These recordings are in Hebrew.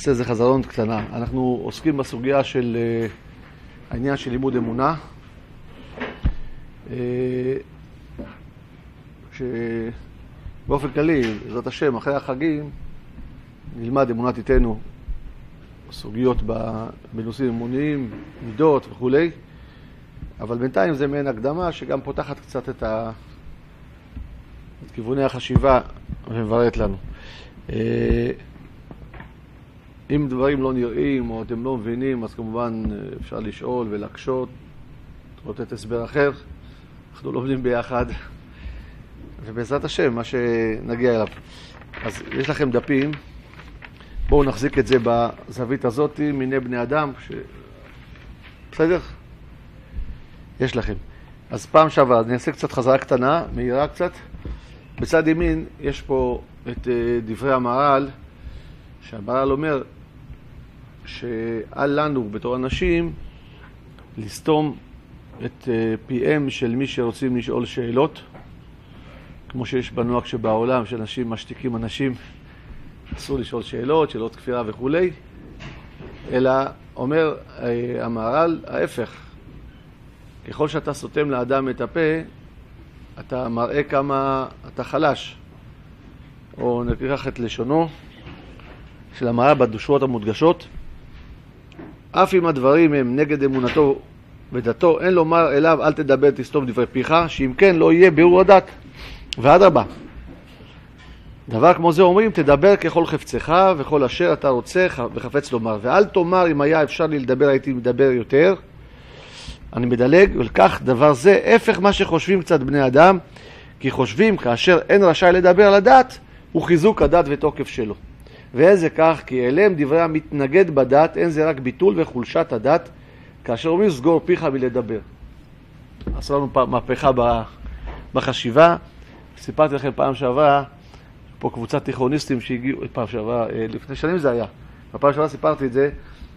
נעשה איזה חזרות קטנה. אנחנו עוסקים בסוגיה של העניין של לימוד אמונה, שבאופן כללי, בעזרת השם, אחרי החגים, נלמד אמונת איתנו, סוגיות בנושאים אמוניים, מידות וכו'. אבל בינתיים זה מעין הקדמה שגם פותחת קצת את כיווני החשיבה ומבררת לנו. אם דברים לא נראים או אתם לא מבינים, אז כמובן אפשר לשאול ולקשות, לתת הסבר אחר. אנחנו לומדים ביחד, ובעזרת השם, מה שנגיע אליו. אז יש לכם דפים, בואו נחזיק את זה בזווית הזאת, מיני בני אדם, בסדר? יש לכם. אז פעם שעבר, אני אעשה קצת חזרה קטנה, מהירה קצת. בצד ימין יש פה את דברי המהר"ל, שהמהר"ל אומר שעל לנו בתור אנשים לסתום את פיהם של מי שרוצים לשאול שאלות, כמו שיש בנוהג שבעולם שאנשים משתיקים אנשים, אסור לשאול שאלות, שאלות כפירה וכו', אלא אומר המהר"ל ההפך, ככל שאתה סותם לאדם את הפה, אתה מראה כמה אתה חלש. או נקרח את לשונו של המהר"ל בדושות המודגשות, אף אם הדברים הם נגד אמונתו ודתו, אין לומר אליו אל תדבר תסתום דברי פיך, שאם כן לא יהיה בירור הדת. ואדרבה, דבר כמו זה אומרים, תדבר ככל חפצך וכל אשר אתה רוצה וחפץ לומר, ואל תאמר אם היה אפשר לי לדבר הייתי מדבר יותר. אני מדלג, ולקח דבר זה הפך מה שחושבים קצת בני אדם, כי חושבים כאשר אין רשאי לדבר על הדת, הוא חיזוק הדת ותוקף שלו. ואין זה כך, כי אליהם דברי המתנגד בדת, אין זה רק ביטול וחולשת הדת, כאשר אומרים סגור פיך מלדבר. עשו לנו מהפכה בחשיבה. סיפרתי לכם פעם שעברה, פה קבוצת תיכוניסטים שהגיעו, פעם שעברה, לפני שנים זה היה. בפעם שעברה סיפרתי את זה.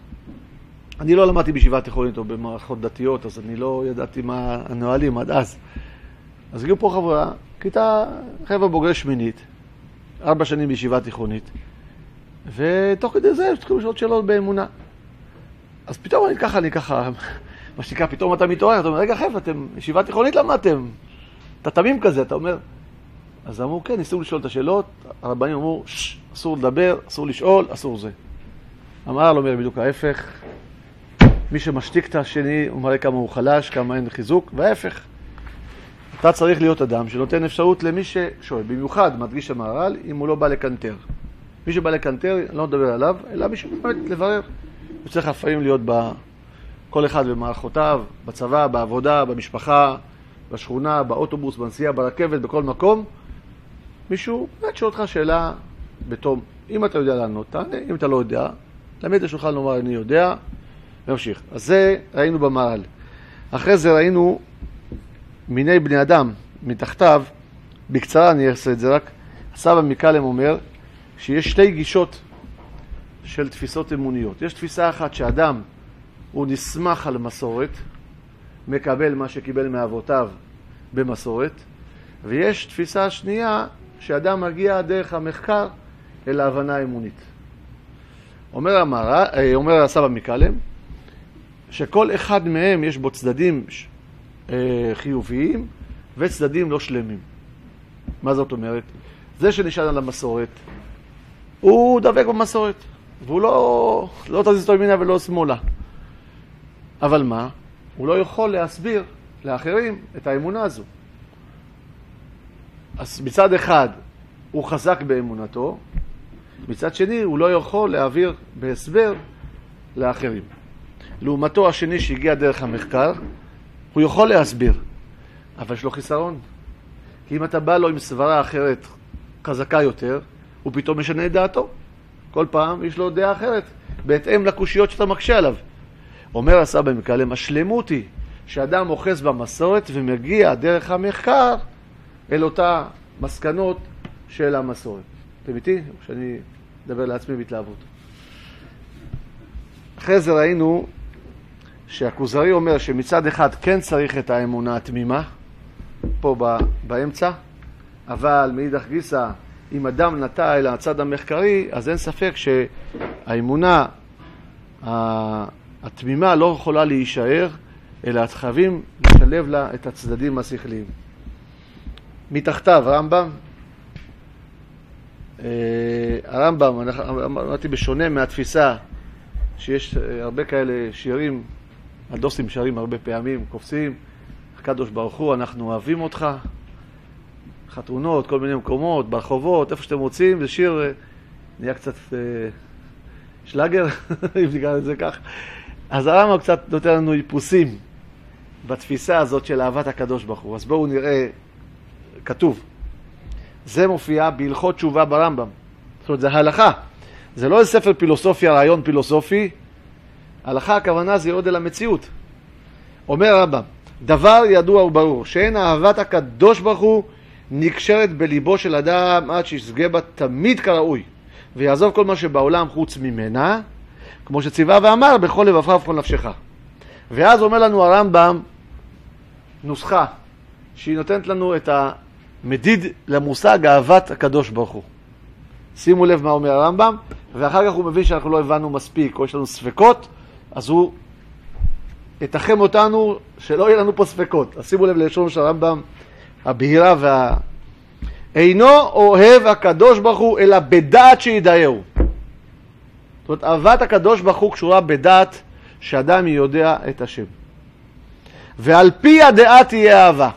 אני לא למדתי בישיבה תיכונית או במערכות דתיות, אז אני לא ידעתי מה הנהלים עד אז. אז הגיעו פה חברה, כיתה חבר'ה בוגרי שמינית, 4 שנים בישיבה תיכונית, ותוך כדי זה התחילו לשאול שאלות באמונה. אז פתאום אני ככה, מה שנקרא, פתאום אתה מתעורר, אתה אומר, רגע חבר'ה, אתם ישיבה תיכונית למדתם? אתה תמים כזה, אתה אומר. אז אמרו, כן, ניסו לשאול את השאלות, הרבנים אמרו, אסור לדבר, אסור לשאול, אסור זה. המהר"ל אומר בדיוק ההפך, מי שמשתיק את השני הוא מראה כמה הוא חלש, כמה אין חיזוק, וההפך. אתה צריך להיות אדם שנותן אפשרות למי ששואל, במיוחד מדגיש המהר"ל, אם הוא לא בא לקנטר. מי שבא לקנטר, לא נדבר עליו, אלא מי שבאמת לברר. הוא צריך לפעמים להיות כל אחד במערכותיו, בצבא, בעבודה, במשפחה, בשכונה, באוטובוס, בנסיעה, ברכבת, בכל מקום. מישהו באמת שואל אותך שאלה בתום. אם אתה יודע לענות, תענה. אם אתה לא יודע, תמיד השולחן לומר אני יודע, וממשיך. אז זה ראינו במהר"ל. אחרי זה ראינו מיני בני אדם מתחתיו. בקצרה אני אעשה את זה רק. הסבא מקלם אומר שיש 2 גישות של תפיסות אמוניות. יש תפיסה אחת שאדם הוא נסמך על מסורת, מקבל מה שקיבל מאבותיו במסורת, ויש תפיסה שנייה שאדם מגיע דרך המחקר אל ההבנה האמונית. אומר הסבא מקלם שכל אחד מהם יש בו צדדים חיוביים וצדדים לא שלמים. מה זאת אומרת? זה שנשאל על המסורת, הוא דבק במסורת, והוא לא תזיז אותו ימינה ולא שמאלה. אבל מה? הוא לא יכול להסביר לאחרים את האמונה הזו. אז מצד אחד הוא חזק באמונתו, מצד שני הוא לא יכול להעביר בהסבר לאחרים. לעומתו השני שהגיע דרך המחקר, הוא יכול להסביר, אבל יש לו חיסרון. כי אם אתה בא לו עם סברה אחרת חזקה יותר, הוא פתאום משנה את דעתו. כל פעם יש לו דעה אחרת, בהתאם לקושיות שאתה מקשה עליו. אומר הסבא מקלם, השלמות היא שאדם אוחז במסורת ומגיע דרך המחקר אל אותה מסקנות של המסורת. אתם איתי? או שאני אדבר לעצמי בהתלהבות. אחרי זה ראינו שהכוזרי אומר שמצד אחד כן צריך את האמונה התמימה, פה באמצע, אבל מאידך גיסא, אם אדם נטע אל הצד המחקרי, אז אין ספק האמונה התמימה לא יכולה להישאר, אלא חייבים לשלב לה את הצדדים השכליים. מתחתיו, הרמב"ם, אמרתי בשונה מהתפיסה שיש הרבה כאלה שירים, הדוסים שרים הרבה פעמים, קופצים, הקדוש ברוך הוא, אנחנו אוהבים אותך, חתונות, כל מיני מקומות, ברחובות, איפה שאתם רוצים, זה שיר נהיה קצת שלאגר, אם נקרא את זה כך. אז הרמב"ם קצת נותן לנו היפוסים בתפיסה הזאת של אהבת הקדוש ברוך הוא. אז בואו נראה, כתוב, זה מופיע בהלכות תשובה ברמב"ם. זאת אומרת, זה הלכה. זה לא איזה ספר פילוסופיה, רעיון פילוסופי. הלכה, הכוונה זה יורד אל המציאות. אומר הרמב"ם, דבר ידוע וברור, שאין אהבת הקדוש ברוך הוא נקשרת בליבו של אדם עד שישגה בה תמיד כראוי, ויעזוב כל מה שבעולם חוץ ממנה, כמו שציווה ואמר, בכל לבבך ובכל נפשך. ואז אומר לנו הרמב"ם נוסחה, שהיא נותנת לנו את המדיד למושג אהבת הקדוש ברוך הוא. שימו לב מה אומר הרמב"ם, ואחר כך הוא מבין שאנחנו לא הבנו מספיק, או יש לנו ספקות, אז הוא יתחם אותנו שלא יהיה לנו פה ספקות. אז שימו לב ללשון של הרמב"ם, הבהירה אינו אוהב הקדוש ברוך הוא אלא בדעת שידעהו. זאת אומרת, אהבת הקדוש ברוך הוא קשורה בדעת שאדם יודע את השם. ועל פי הדעה תהיה אהבה.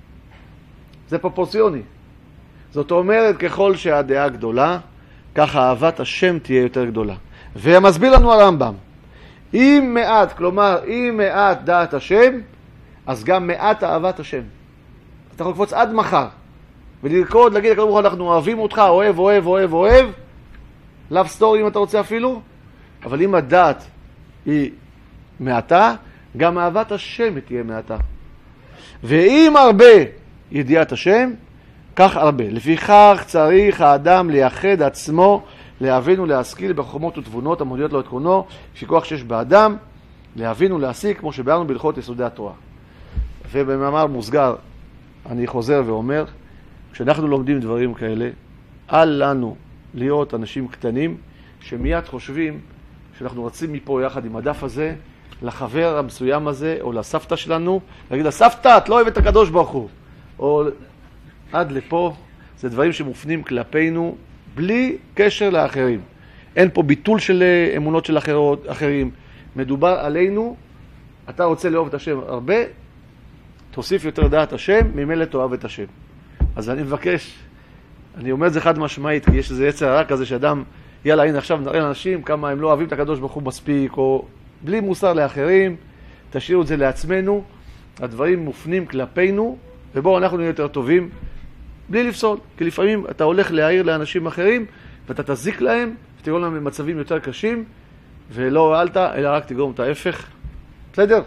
זה פרופורציוני. זאת אומרת, ככל שהדעה גדולה, ככה אהבת השם תהיה יותר גדולה. ומסביר לנו הרמב"ם, אם מעט, כלומר, אם מעט דעת השם, אז גם מעט אהבת השם. אתה יכול לקפוץ עד מחר, ולרקוד, להגיד לקדוש ברוך הוא, אנחנו אוהבים אותך, אוהב, אוהב, אוהב, אוהב, love story אם אתה רוצה אפילו, אבל אם הדעת היא מעטה, גם אהבת השם תהיה מעטה. ואם הרבה ידיעת השם, כך הרבה. לפיכך צריך האדם לייחד עצמו, להבין ולהשכיל בחוכמות ותבונות המודיעות לו את קונו, שכוח שיש באדם, להבין ולהשיג, כמו שבארנו בהלכות יסודי התורה. ובמאמר מוסגר, אני חוזר ואומר, כשאנחנו לומדים דברים כאלה, אל לנו להיות אנשים קטנים, שמיד חושבים שאנחנו רצים מפה יחד עם הדף הזה, לחבר המסוים הזה, או לסבתא שלנו, להגיד לה, סבתא, את לא אוהבת את הקדוש ברוך הוא. או עד לפה, זה דברים שמופנים כלפינו, בלי קשר לאחרים. אין פה ביטול של אמונות של אחרים. מדובר עלינו, אתה רוצה לאהוב את השם הרבה, תוסיף יותר דעת השם, ממילא תאהב את השם. אז אני מבקש, אני אומר את זה חד משמעית, כי יש איזה יצר הרע כזה שאדם, יאללה, הנה עכשיו נראה לאנשים כמה הם לא אוהבים את הקדוש ברוך הוא מספיק, או בלי מוסר לאחרים, תשאירו את זה לעצמנו, הדברים מופנים כלפינו, ובואו אנחנו נהיה יותר טובים, בלי לפסול, כי לפעמים אתה הולך להעיר לאנשים אחרים, ואתה תזיק להם, ותגרום להם במצבים יותר קשים, ולא הועלת, אלא רק תגרום את ההפך. בסדר?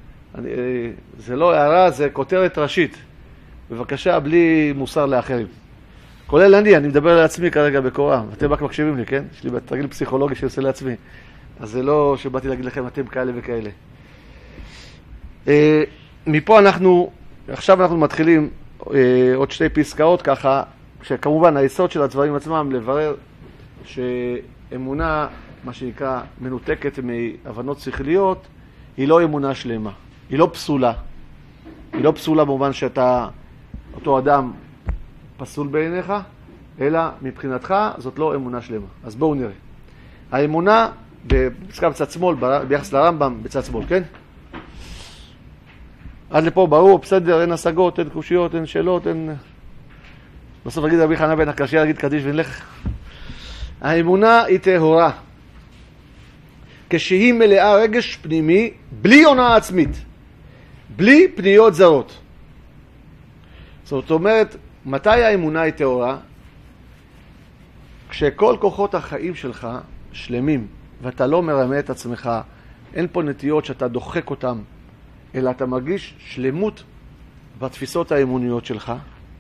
זה לא הערה, זה כותרת ראשית. בבקשה, בלי מוסר לאחרים. כולל אני מדבר לעצמי כרגע בקורא, אתם רק מקשיבים לי, כן? יש לי תרגיל פסיכולוגי שעושה לעצמי. אז זה לא שבאתי להגיד לכם, אתם כאלה וכאלה. מפה עכשיו אנחנו מתחילים עוד שתי פסקאות ככה, שכמובן היסוד של הדברים עצמם לברר שאמונה, מה שנקרא, מנותקת מהבנות שכליות, היא לא אמונה שלמה, היא לא פסולה. היא לא פסולה במובן שאתה, אותו אדם פסול בעיניך, אלא מבחינתך זאת לא אמונה שלמה. אז בואו נראה. האמונה בפסקה בצד שמאל, ביחס לרמב"ם בצד שמאל, כן? עד לפה ברור, בסדר, אין השגות, אין קושיות, אין שאלות, אין... בסוף נגיד רבי חנן בן עקשיא, להגיד קדיש ונלך. האמונה היא טהורה. כשהיא מלאה רגש פנימי, בלי הונאה עצמית, בלי פניות זרות. זאת אומרת, מתי האמונה היא טהורה? כשכל כוחות החיים שלך שלמים, ואתה לא מרמה את עצמך, אין פה נטיות שאתה דוחק אותם, אלא אתה מרגיש שלמות בתפיסות האמוניות שלך,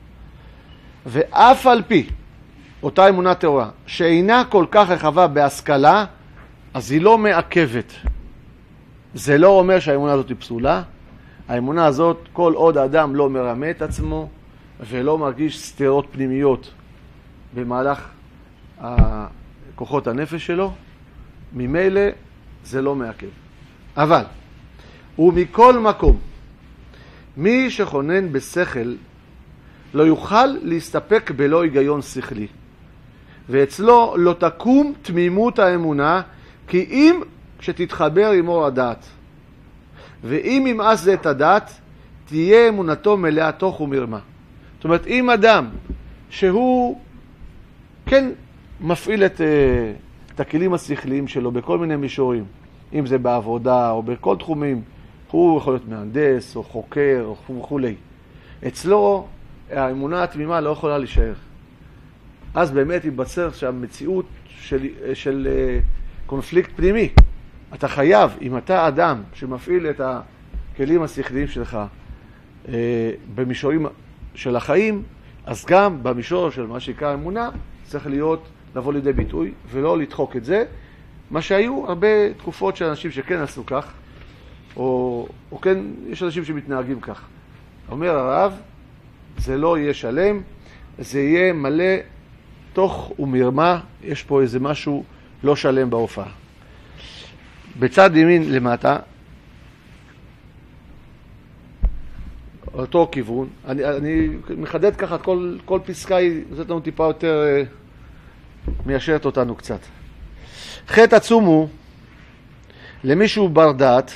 ואף על פי אותה אמונה טהורה, שאינה כל כך רחבה בהשכלה, אז היא לא מעכבת. זה לא אומר שהאמונה הזאת היא פסולה. האמונה הזאת, כל עוד האדם לא מרמה את עצמו, ולא מרגיש סתירות פנימיות במהלך כוחות הנפש שלו, ממילא זה לא מעכב. אבל, ומכל מקום, מי שכונן בשכל לא יוכל להסתפק בלא היגיון שכלי, ואצלו לא תקום תמימות האמונה, כי אם כשתתחבר עם אור הדעת, ואם ימאס זה את הדעת, תהיה אמונתו מלאה תוך ומרמה. זאת אומרת, אם אדם שהוא כן מפעיל את הכלים השכליים שלו בכל מיני מישורים, אם זה בעבודה או בכל תחומים, הוא יכול להיות מהנדס או חוקר או וכולי. אצלו האמונה התמימה לא יכולה להישאר. אז באמת ייבצר שהמציאות של קונפליקט פנימי. אתה חייב, אם אתה אדם שמפעיל את הכלים השכליים שלך במישורים של החיים, אז גם במישור של מה שנקרא אמונה צריך לבוא לידי ביטוי ולא לדחוק את זה. מה שהיו הרבה תקופות של אנשים שכן עשו כך, או כן יש אנשים שמתנהגים כך. אומר הרב, זה לא יהיה שלם, זה יהיה מלא תוך ומרמה, יש פה איזה משהו לא שלם בהופעה. בצד ימין למטה, אותו כיוון, אני מחדד ככה, כל פסקה היא נותנת לנו טיפה יותר מיישרת אותנו קצת. חטא עצום הוא למישהו בר דעת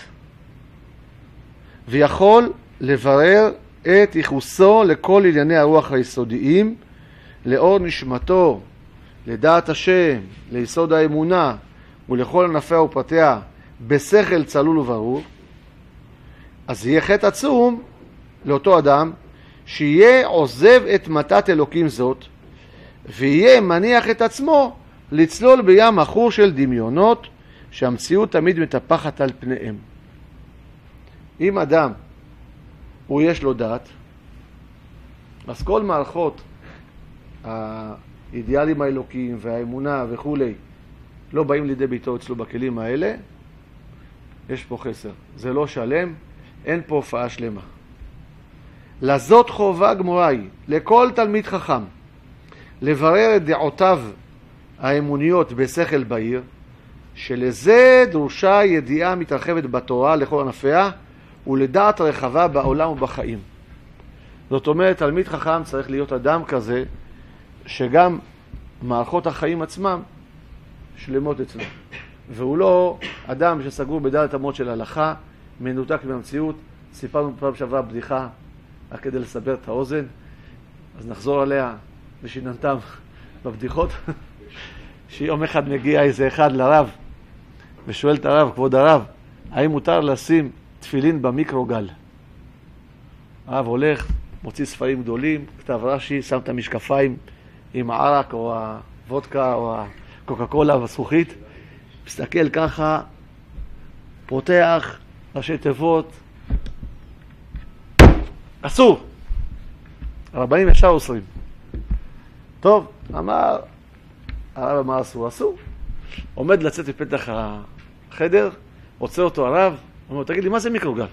ויכול לברר את ייחוסו לכל ענייני הרוח היסודיים, לאור נשמתו, לדעת השם, ליסוד האמונה ולכל ענפיה ופרטיה בשכל צלול וברור. אז יהיה חטא עצום לאותו אדם שיהיה עוזב את מתת אלוקים זאת, ויהיה מניח את עצמו לצלול בים עכור של דמיונות שהמציאות תמיד מטפחת על פניהם. אם אדם הוא יש לו דעת, אז כל מערכות האידיאלים האלוקיים והאמונה וכו' לא באים לידי ביטוי אצלו בכלים האלה, יש פה חסר. זה לא שלם, אין פה הופעה שלמה. לזאת חובה גמורה היא לכל תלמיד חכם לברר את דעותיו האמוניות בשכל בהיר, שלזה דרושה ידיעה מתרחבת בתורה לכל ענפיה ולדעת רחבה בעולם ובחיים. זאת אומרת, תלמיד חכם צריך להיות אדם כזה שגם מערכות החיים עצמם שלמות אצלו. והוא לא אדם שסגור בדלת אמות של הלכה, מנותק מהמציאות. סיפרנו פעם שעברה בדיחה רק כדי לסבר את האוזן, אז נחזור עליה ושיננתם בבדיחות. שיום אחד מגיע איזה אחד לרב ושואל את הרב, כבוד הרב, האם מותר לשים תפילין במיקרוגל? הרב הולך, מוציא ספרים גדולים, כתב רש"י, שם את המשקפיים עם הערק או הוודקה או הקוקה קולה והזכוכית, מסתכל ככה, פותח ראשי תיבות, אסור. הרבנים ישר אוסרים. טוב, הרב אמר אסור, אסור. עומד לצאת מפתח החדר, עוצר אותו הרב, אומר, תגיד לי, מה זה מיקרוגל?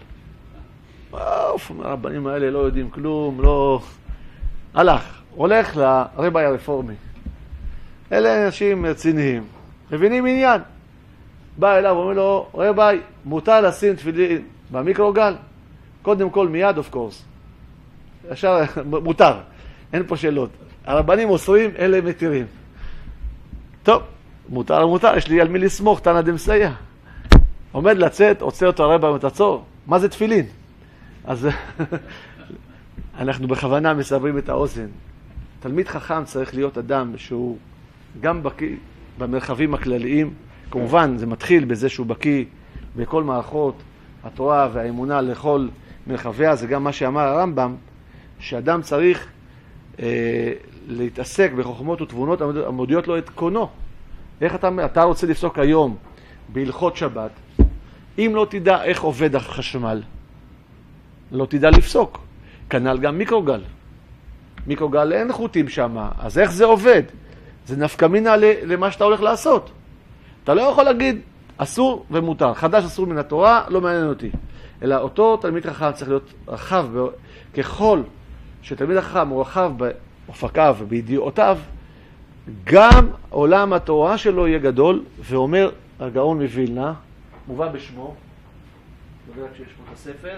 הרבנים האלה לא יודעים כלום, לא... הלך, הולך לרבי הרפורמי. אלה אנשים רציניים, מבינים עניין. בא אליו ואומר לו, רבי, מותר לשים תפילין במיקרוגל? קודם כל מיד, of course. ישר, מותר, אין פה שאלות. הרבנים אוסרים, אלה מתירים. טוב, מותר, יש לי על מי לסמוך, תנא דמסייע. עומד לצאת, עוצר אותו הרבי מתעצור. מה זה תפילין? אז אנחנו בכוונה מסברים את האוזן. תלמיד חכם צריך להיות אדם שהוא גם בקיא במרחבים הכלליים. כמובן, זה מתחיל בזה שהוא בקיא בכל מערכות התורה והאמונה לכל מרחביה. זה גם מה שאמר הרמב"ם, שאדם צריך להתעסק בחוכמות ותבונות המודיעות לו את קונו. איך אתה רוצה לפסוק היום בהלכות שבת, אם לא תדע איך עובד החשמל, לא תדע לפסוק. כנ"ל גם מיקרוגל. מיקרוגל אין חוטים שם, אז איך זה עובד? זה נפקא מינה למה שאתה הולך לעשות. אתה לא יכול להגיד אסור ומותר, חדש אסור מן התורה, לא מעניין אותי. אלא אותו תלמיד חכם צריך להיות רחב, ככל שתלמיד החכם הוא רחב באופקיו ובידיעותיו, גם עולם התורה שלו יהיה גדול, ואומר הגאון מווילנה, מובא בשמו, נראה שיש פה את הספר.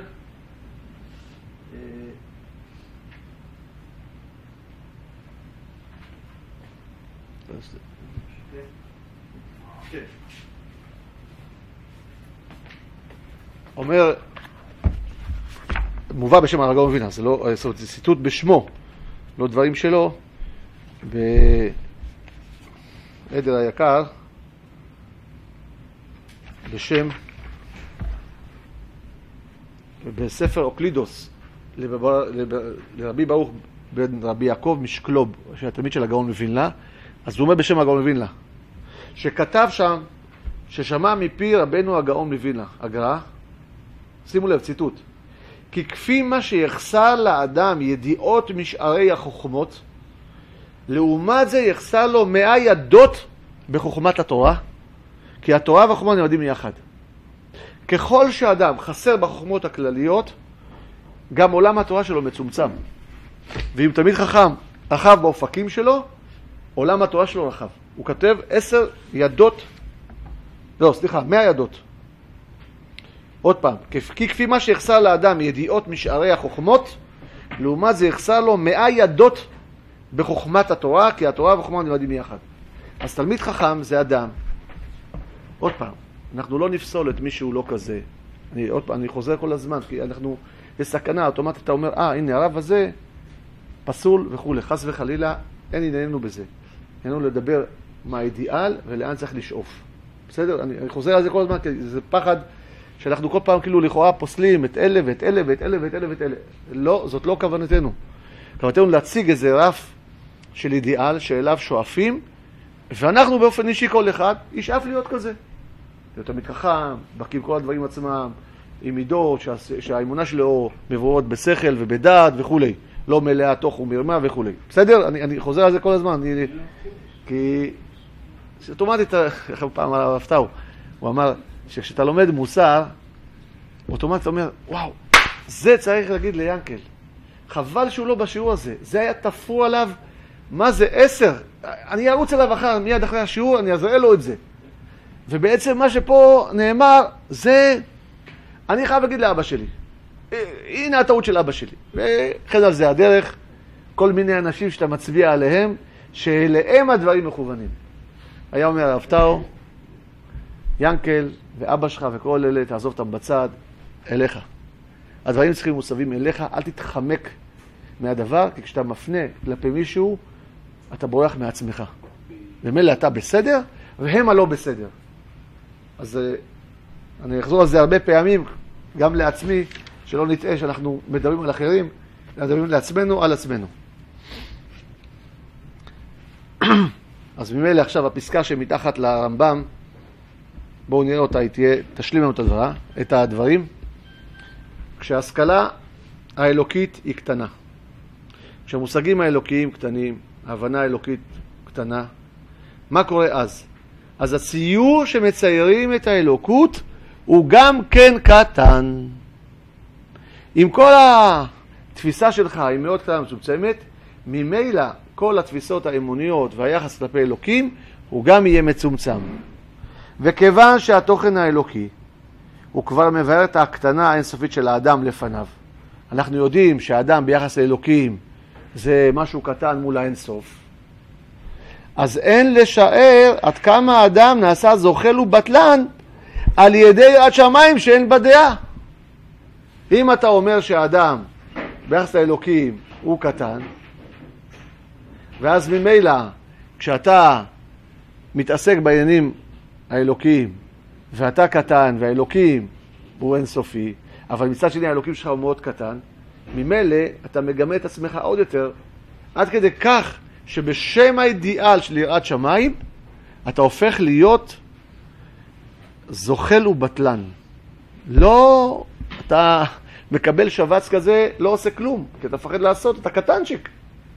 אומר, מובא בשם הגאון מווילנה, זה לא, זה ציטוט בשמו, לא דברים שלו, בעדר היקר, בשם, בספר אוקלידוס, לרבי ברוך בן רבי יעקב משקלוב, שהתלמיד של הגאון מווילנה, אז הוא אומר בשם הגאון מווילנה, שכתב שם, ששמע מפי רבנו הגאון מווילנה, הגר"א, שימו לב, ציטוט, כי כפי מה שיחסר לאדם ידיעות משארי החוכמות, לעומת זה יחסר לו 100 ידות בחוכמת התורה, כי התורה והחוכמה נלמדים יחד. ככל שאדם חסר בחוכמות הכלליות, גם עולם התורה שלו מצומצם. ואם תמיד חכם רחב באופקים שלו, עולם התורה שלו רחב. הוא כתב 10 ידות, לא, סליחה, 100 ידות. עוד פעם, כי כפי מה שיחסר לאדם ידיעות משארי החוכמות, לעומת זה יחסר לו 100 ידות בחוכמת התורה, כי התורה והחוכמה נלמדים יחד. אז תלמיד חכם זה אדם. עוד פעם, אנחנו לא נפסול את מי שהוא לא כזה. אני חוזר כל הזמן, כי אנחנו בסכנה, אוטומטית אתה אומר, הנה הרב הזה פסול וכו', חס וחלילה, אין ענייננו בזה. ענייננו לדבר מה האידיאל ולאן צריך לשאוף. בסדר? אני חוזר על זה כל הזמן, כי זה פחד שאנחנו כל פעם כאילו לכאורה פוסלים את אלה ואת אלה ואת אלה ואת אלה ואת אלה. לא, זאת לא כוונתנו. כוונתנו להציג איזה רף של אידיאל שאליו שואפים, ואנחנו באופן אישי כל אחד ישאף להיות כזה. להיות תמיד חכם, בקיא כל הדברים עצמם, עם מידות, שהאמונה שלו מבואות בשכל ובדעת וכו'. לא מלאה תוך ומרמה וכו'. בסדר? אני חוזר על זה כל הזמן. כי אוטומטית, פעם על הרב-טאו, הוא אמר שכשאתה לומד מוסר, אוטומטית אתה אומר, וואו, זה צריך להגיד ליאנקל. חבל שהוא לא בשיעור הזה. זה היה תפור עליו, מה זה 10? אני ארוץ אליו מיד אחרי השיעור, אני אזראה לו את זה. ובעצם מה שפה נאמר, זה, אני חייב להגיד לאבא שלי. הנה הטעות של אבא שלי. וכן על זה הדרך, כל מיני אנשים שאתה מצביע עליהם, שאליהם הדברים מכוונים. היה אומר הרב-טאו, ינקל ואבא שלך וכל אלה, תעזוב אותם בצד, אליך. הדברים צריכים מוסבים אליך, אל תתחמק מהדבר, כי כשאתה מפנה כלפי מישהו, אתה בורח מעצמך. ומילא אתה בסדר, והם הלא בסדר. אז אני אחזור על זה הרבה פעמים, גם לעצמי, שלא נטעה שאנחנו מדברים על אחרים, מדברים לעצמנו על עצמנו. אז ממילא עכשיו הפסקה שמתחת לרמב"ם, בואו נראה אותה, היא תהיה, תשלים לנו את הדברים. כשההשכלה האלוקית היא קטנה, כשהמושגים האלוקיים קטנים, ההבנה האלוקית קטנה, מה קורה אז? אז הציור שמציירים את האלוקות הוא גם כן קטן. עם כל התפיסה שלך היא מאוד קטנה מצומצמת, ממילא כל התפיסות האמוניות והיחס כלפי אלוקים הוא גם יהיה מצומצם. וכיוון שהתוכן האלוקי הוא כבר מבאר את הקטנה האינסופית של האדם לפניו. אנחנו יודעים שהאדם ביחס לאלוקים זה משהו קטן מול האינסוף. אז אין לשער עד כמה האדם נעשה זוחל ובטלן על ידי יראת שמיים שאין בדעה. אם אתה אומר שהאדם ביחס לאלוקים הוא קטן, ואז ממילא כשאתה מתעסק בעניינים האלוקיים, ואתה קטן והאלוקים הוא אינסופי, אבל מצד שני האלוקים שלך הוא מאוד קטן, ממילא אתה מגמה את עצמך עוד יותר, עד כדי כך שבשם האידיאל של יראת שמיים, אתה הופך להיות זוחל ובטלן. לא, אתה מקבל שבץ כזה, לא עושה כלום, כי אתה מפחד לעשות, אתה קטנצ'יק.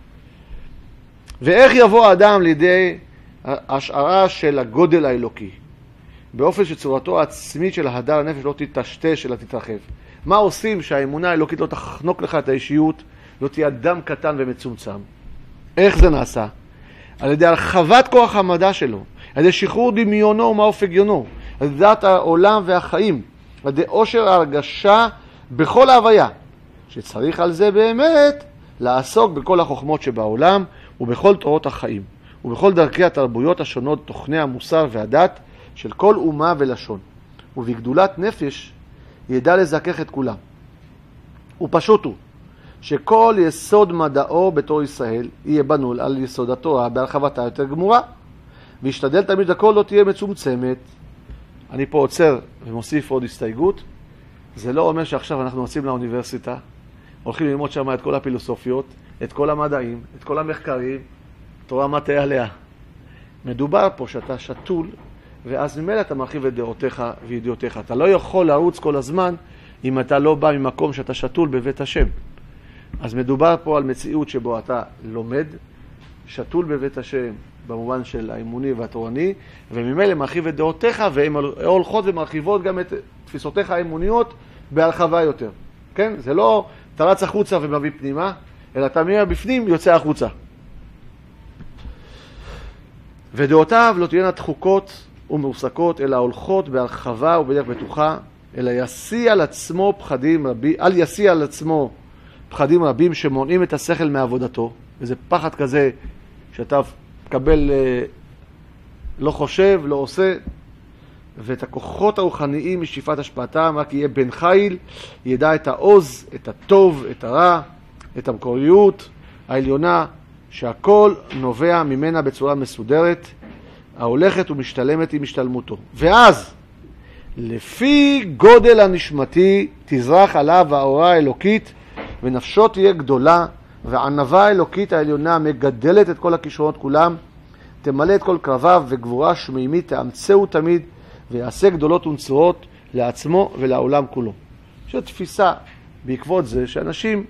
ואיך יבוא האדם לידי השערה של הגודל האלוקי? באופן שצורתו העצמית של ההדר הנפש לא תתשתש, אלא תתרחב. מה עושים שהאמונה האלוקית לא תחנוק לך את האישיות, לא תהיה אדם קטן ומצומצם? איך זה נעשה? על ידי הרחבת כוח המדע שלו, על ידי שחרור דמיונו ומעוף הגיונו, על ידי דעת העולם והחיים, על ידי עושר ההרגשה בכל ההוויה, שצריך על זה באמת לעסוק בכל החוכמות שבעולם ובכל תורות החיים, ובכל דרכי התרבויות השונות, תוכני המוסר והדת של כל אומה ולשון. ובגדולת נפש ידע לזכך את כולם. ופשוט הוא שכל יסוד מדעו בתור ישראל יהיה בנול על יסוד התורה בהרחבתה יותר גמורה, וישתדל תמיד הכל לא תהיה מצומצמת. אני פה עוצר ומוסיף עוד הסתייגות. זה לא אומר שעכשיו אנחנו יוצאים לאוניברסיטה, הולכים ללמוד שם את כל הפילוסופיות, את כל המדעים, את כל המחקרים, תורה מטה עליה. מדובר פה שאתה שתול, ואז ממילא אתה מרחיב את דעותיך וידיעותיך. אתה לא יכול לרוץ כל הזמן אם אתה לא בא ממקום שאתה שתול בבית השם. אז מדובר פה על מציאות שבו אתה לומד, שתול בבית השם, במובן של האמוני והתורני, וממילא מרחיב את דעותיך, והן הולכות ומרחיבות גם את תפיסותיך האמוניות בהרחבה יותר. כן? זה לא אתה רץ החוצה ומביא פנימה, אלא אתה מבפנים יוצא החוצה. ודעותיו לא תהיינה דחוקות ומרוסקות, אלא הולכות בהרחבה ובדרך בטוחה, אלא ישיא על עצמו פחדים רבים, אל ישיא על עצמו פחדים רבים שמונעים את השכל מעבודתו, וזה פחד כזה שאתה מקבל, לא חושב, לא עושה, ואת הכוחות הרוחניים משאיפת השפעתם, רק יהיה בן חיל, ידע את העוז, את הטוב, את הרע, את המקוריות העליונה, שהכל נובע ממנה בצורה מסודרת, ההולכת ומשתלמת עם השתלמותו. ואז, לפי גודל הנשמתי, תזרח עליו האורה האלוקית, ונפשו תהיה גדולה, והענבה האלוקית העליונה מגדלת את כל הכישרונות כולם, תמלא את כל קרביו וגבורה שמימית תאמצהו תמיד, ויעשה גדולות ונצורות לעצמו ולעולם כולו. יש תפיסה בעקבות זה שאנשים,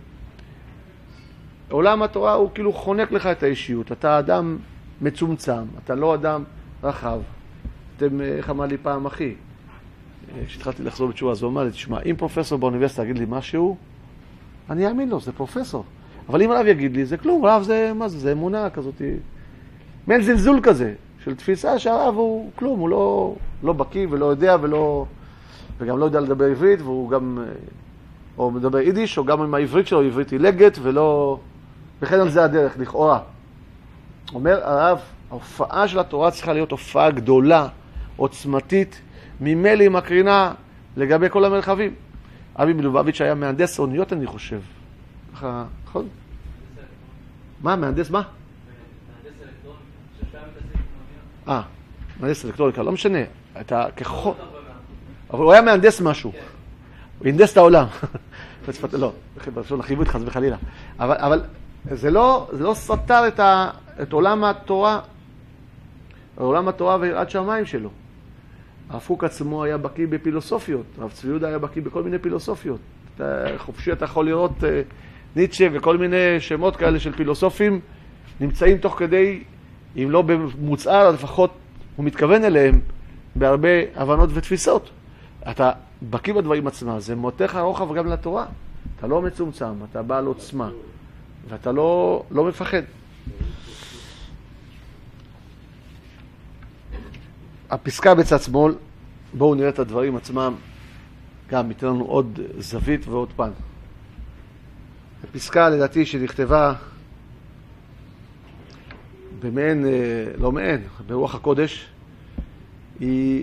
עולם התורה הוא כאילו חונק לך את האישיות. אתה אדם מצומצם, אתה לא אדם רחב. איך אמר לי פעם אחי, כשהתחלתי לחזור בתשובה, אז הוא אמר לי, תשמע, אם פרופסור באוניברסיטה יגיד לי משהו, אני אאמין לו, זה פרופסור. אבל אם הרב יגיד לי, זה כלום, הרב זה, מה זה? זה אמונה כזאת. מעין זלזול כזה, של תפיסה שהרב הוא כלום, הוא לא בקיא ולא יודע וגם לא יודע לדבר עברית, והוא גם, או מדבר יידיש, או גם עם העברית שלו, עברית עילגת, וכן על זה הדרך, לכאורה. אומר הרב, ההופעה של התורה צריכה להיות הופעה גדולה, עוצמתית, ממילא היא מקרינה לגבי כל המרחבים. אבי מלובביץ' היה מהנדס אוניות, אני חושב. ככה, נכון? מה, מהנדס מה? מהנדס אלקטרוניקה. מהנדס אלקטרוניקה, לא משנה. אתה ככל... אבל הוא היה מהנדס משהו. הוא הנדס את העולם. לא, חיבו את חס וחלילה. אבל זה לא סתר את עולם התורה, עולם התורה ויראת שמיים שלו. הרב קוק עצמו היה בקיא בפילוסופיות, הרב צבי יהודה היה בקיא בכל מיני פילוסופיות. חופשי אתה יכול לראות ניטשה וכל מיני שמות כאלה של פילוסופים נמצאים תוך כדי, אם לא במוצער, לפחות הוא מתכוון אליהם בהרבה הבנות ותפיסות. אתה בקיא בדברים עצמם, זה מותך רוחב גם לתורה. אתה לא מצומצם, אתה בעל עוצמה, ואתה לא מפחד. הפסקה בצד שמאל, בואו נראה את הדברים עצמם, גם ייתן לנו עוד זווית ועוד פן. הפסקה לדעתי שנכתבה במעין, לא מעין, ברוח הקודש, היא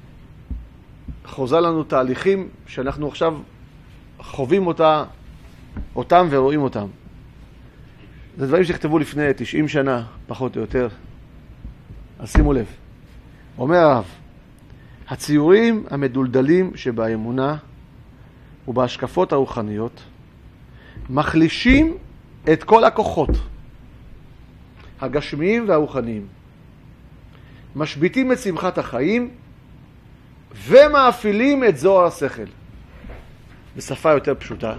חוזה לנו תהליכים שאנחנו עכשיו חווים אותם ורואים אותם. זה דברים שנכתבו לפני 90 שנה, פחות או יותר. אז שימו לב. אומר הרב, הציורים המדולדלים שבאמונה ובהשקפות הרוחניות מחלישים את כל הכוחות הגשמיים והרוחניים, משביטים את שמחת החיים ומאפילים את זוהר השכל. בשפה יותר פשוטה,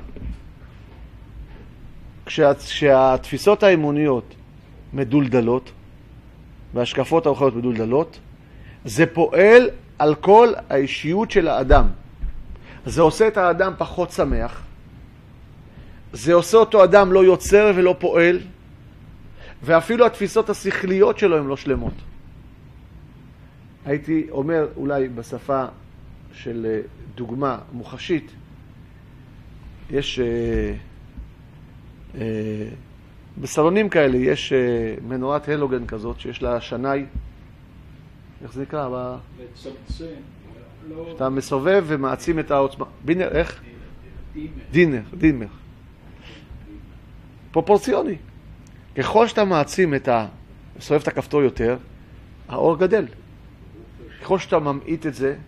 כשהתפיסות האמוניות מדולדלות וההשקפות הרוחניות מדולדלות, זה פועל על כל האישיות של האדם. זה עושה את האדם פחות שמח, זה עושה אותו אדם לא יוצר ולא פועל, ואפילו התפיסות השכליות שלו הן לא שלמות. הייתי אומר אולי בשפה של דוגמה מוחשית, יש בסלונים כאלה, יש מנורת הלוגן כזאת שיש לה שנאי, איך זה נקרא? אתה מסובב ומעצים את העוצמה. בינר, איך? דינר. פרופורציוני. ככל שאתה מעצים מסובב את הכפתור יותר, האור גדל. ככל שאתה ממעיט את זה,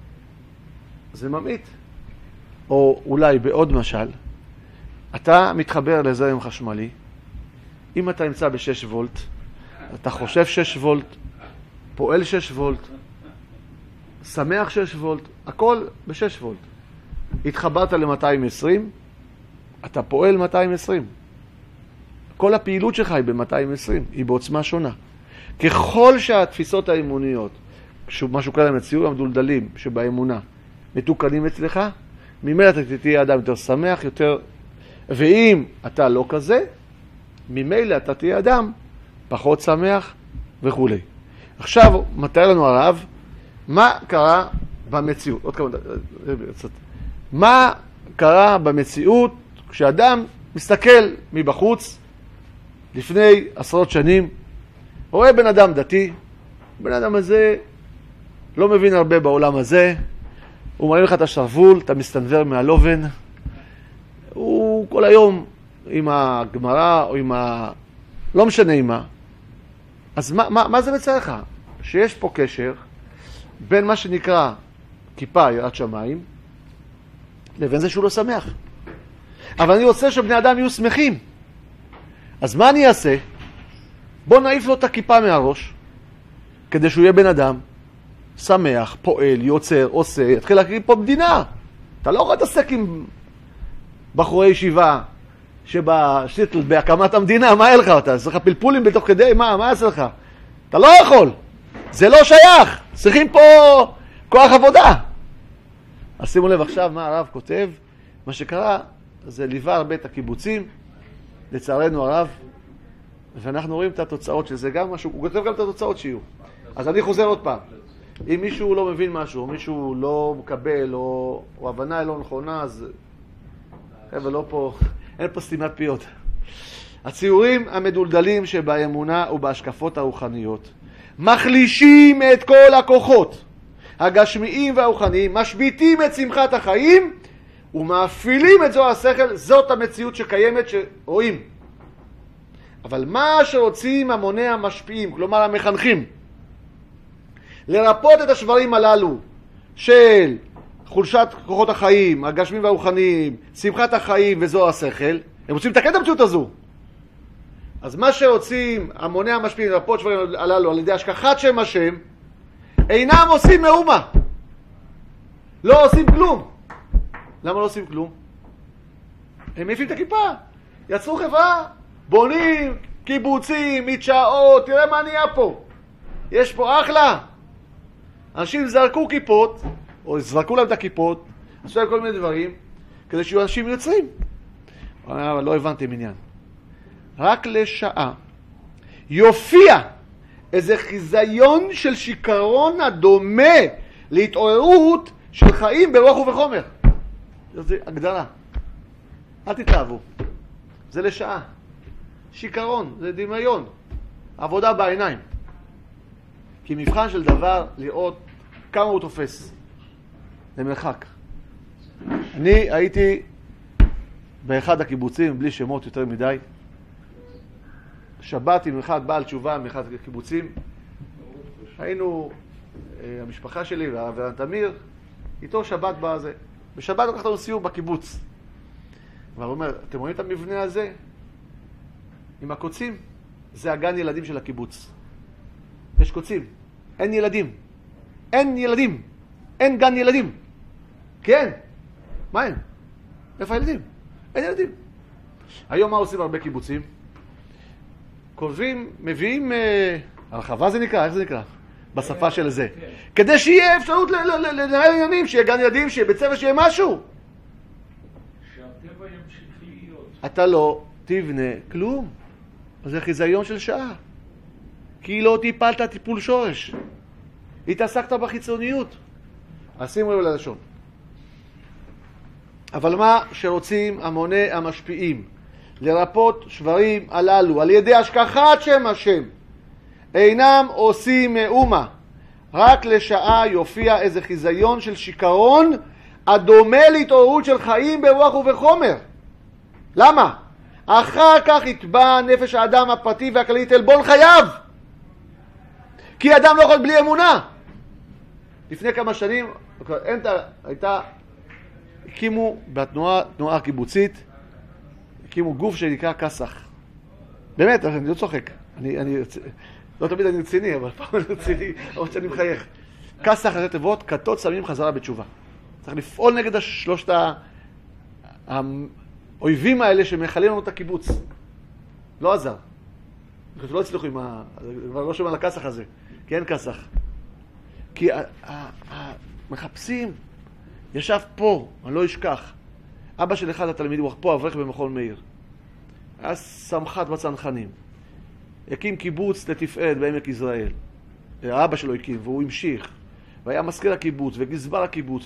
זה ממעיט. או אולי בעוד משל, אתה מתחבר לזרם חשמלי, אם אתה נמצא ב-6 וולט, אתה חושב 6 וולט, פועל 6 וולט, שמח 6 וולט, הכל ב-6 וולט. התחברת ל-220, אתה פועל 220. כל הפעילות שלך היא ב-220, היא בעוצמה שונה. ככל שהתפיסות האמוניות, מה שקורה למציאות המדולדלים שבאמונה, מתוקנים אצלך, ממילא אתה תהיה אדם יותר שמח, יותר... ואם אתה לא כזה, ממילא אתה תהיה אדם פחות שמח וכו'. עכשיו, מתאר לנו הרב, מה קרה במציאות? עוד כמה דקות. מה קרה במציאות כשאדם מסתכל מבחוץ לפני עשרות שנים, רואה בן אדם דתי, בן אדם הזה לא מבין הרבה בעולם הזה, הוא מראה לך את השרוול, אתה מסתנבר מהלובן, הוא כל היום עם הגמרא או עם לא משנה עם מה. אז מה זה מצא לך? שיש פה קשר בין מה שנקרא כיפה, יראת שמיים, לבין זה שהוא לא שמח. אבל אני רוצה שבני אדם יהיו שמחים. אז מה אני אעשה? בוא נעיף לו את הכיפה מהראש, כדי שהוא יהיה בן אדם שמח, פועל, יוצר, עושה, יתחיל להקריב פה מדינה. אתה לא יכול להתעסק עם בחורי ישיבה שבשטל בהקמת המדינה, מה יהיה לך? אתה צריך פלפולים בתוך כדי, מה יעשה לך? אתה לא יכול. זה לא שייך. צריכים פה כוח עבודה. אז שימו לב עכשיו מה הרב כותב. מה שקרה זה ליווה הרבה את הקיבוצים, לצערנו הרב, ואנחנו רואים את התוצאות של זה גם משהו, הוא כותב גם את התוצאות שיהיו. אז אני חוזר עוד פעם. אם מישהו לא מבין משהו, או מישהו לא מקבל, או הבנה לא נכונה, אז ולא פה, אין פה סתימת פיות. הציורים המדולדלים שבאמונה ובהשקפות הרוחניות מחלישים את כל הכוחות הגשמיים והרוחניים, משביטים את שמחת החיים ומאפילים את זו השכל. זאת המציאות שקיימת שרואים. אבל מה שרוצים המוני המשפיעים, כלומר המחנכים, לרפות את השברים הללו של חולשת כוחות החיים, הגשמים והרוחניים, שמחת החיים וזו השכל, הם רוצים לתקן את המציאות הזו. אז מה שרוצים המוני המשפיעים לרפות שברים הללו על ידי השכחת שם השם, אינם עושים מאומה. לא עושים כלום. למה לא עושים כלום? הם מעיפים את הכיפה. יצרו חברה, בונים, קיבוצים, מדשאות, תראה מה נהיה פה. יש פה אחלה. אנשים זרקו כיפות, או זרקו להם את הכיפות, עשו להם כל מיני דברים, כדי שיהיו אנשים יוצרים. אבל לא הבנתי עניין. רק לשעה יופיע איזה חיזיון של שיקרון הדומה להתעוררות של חיים ברוח ובחומר. זה הגדרה. אל תתאהבו. זה לשעה. שיקרון, זה דמיון. עבודה בעיניים. כי מבחן של דבר לראות כמה הוא תופס. למרחק. אני הייתי באחד הקיבוצים, בלי שמות יותר מדי. שבת עם אחד בעל תשובה מאחד הקיבוצים. היינו, המשפחה שלי ותמיר, איתו שבת בזה. בשבת לקחת לנו סיור בקיבוץ. והוא אומר, אתם רואים את המבנה הזה? עם הקוצים? זה הגן ילדים של הקיבוץ. יש קוצים. אין ילדים. אין ילדים. אין גן ילדים. כן. מה אין? איפה הילדים? אין ילדים. היום מה עושים הרבה קיבוצים? כותבים, מביאים, הרחבה זה נקרא, איך זה נקרא? בשפה של זה. כדי שיהיה אפשרות לנהל עניינים, שיהיה גן ילדים, שיהיה בית ספר, שיהיה משהו. שהטבע ימשיך להיות. אתה לא תבנה כלום. זה חיזיון של שעה. כי לא טיפלת טיפול שורש. התעסקת בחיצוניות. אז שימו לב ללשון. אבל מה שרוצים המוני המשפיעים, לרפות שברים הללו, על ידי השכחת שם השם, אינם עושים מאומה, רק לשעה יופיע איזה חיזיון של שיקרון, הדומה להתעוררות של חיים ברוח ובחומר. למה? אחר כך יתבע נפש האדם הפרטי והכללית עלבון חייו. כי אדם לא יכול בלי אמונה. לפני כמה שנים, הקימו בתנועה הקיבוצית, הקימו גוף שנקרא כסח. באמת, אני לא צוחק. לא תמיד אני רציני, אבל פעם אני רציני, אבל שאני מחייך. כסח הזה תיבות, כתות שמים חזרה בתשובה. צריך לפעול נגד שלושת האויבים האלה שמחלים לנו את הקיבוץ. לא עזר. לא הצליחו עם כבר לא שומע על הכסח הזה, כי אין כסח. כי מחפשים, ישב פה, אני לא אשכח. אבא של אחד התלמידים, הוא פה אברך במכון מאיר. היה סמח"ט בצנחנים. הקים קיבוץ לתפארת בעמק יזרעאל. האבא שלו הקים, והוא המשיך. והיה מזכיר הקיבוץ וגזבר הקיבוץ.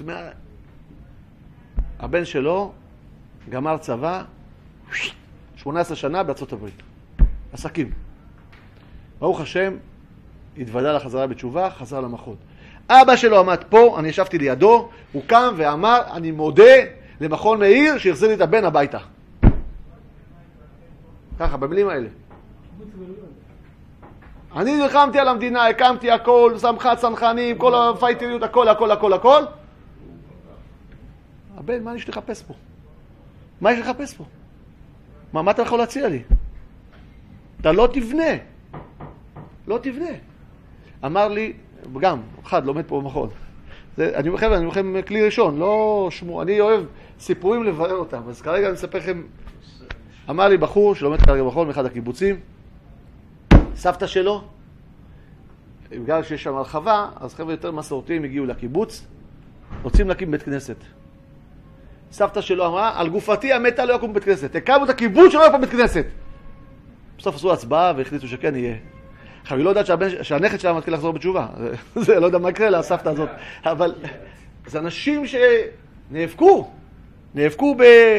הבן שלו גמר צבא 18 שנה בארצות הברית. עסקים. ברוך השם, התוודע לחזרה בתשובה, חזר למכון. אבא שלו עמד פה, אני ישבתי לידו, הוא קם ואמר, אני מודה למכון מאיר שיחזיר לי את הבן הביתה. ככה, במילים האלה. אני נלחמתי על המדינה, הקמתי הכל, סמח"ט צנחנים, כל הפייטריות, הכל. הבן, מה יש לחפש פה? מה יש לחפש פה? מה אתה יכול להציע לי? אתה לא תבנה. לא תבנה. אמר לי, גם, אחד לומד פה במכון. אני אומר לכם כלי ראשון, לא שמו, אני אוהב סיפורים לברר אותם. אז כרגע אני אספר לכם, אמר לי בחור שלומד כרגע במכון מאחד הקיבוצים, סבתא שלו, בגלל שיש שם הרחבה, אז חבר'ה יותר מסורתיים הגיעו לקיבוץ, רוצים להקים בית כנסת. סבתא שלו אמרה, על גופתי המתה לא יקום בית כנסת. הקמו את הקיבוץ שלא יקום בית כנסת. בסוף עשו הצבעה והחליטו שכן יהיה. עכשיו, היא לא יודעת שהנכד שלה מתחיל לחזור בתשובה. זה לא יודע מה יקרה לסבתא הזאת. אבל זה אנשים נאבקו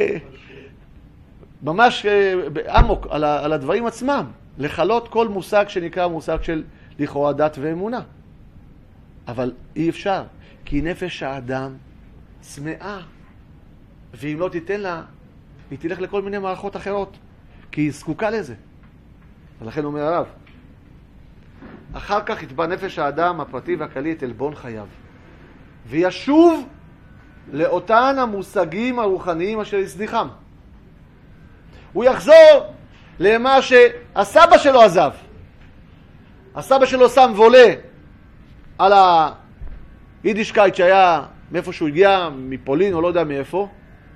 ממש בעמוק על הדברים עצמם. לחלות כל מושג שנקרא מושג של לכאורה דת ואמונה. אבל אי אפשר, כי נפש האדם צמאה. ואם לא תיתן לה, היא תלך לכל מיני מערכות אחרות, כי היא זקוקה לזה. ולכן אומר הרב, אחר כך יתבע נפש האדם הפרטי והכללי את עלבון חייו, וישוב לאותן המושגים הרוחניים אשר הזניחם. הוא יחזור למה שהסבא שלו עזב. הסבא שלו שם וולה על היידישקייט שהיה מאיפה שהוא הגיע, מפולין או לא יודע מאיפה.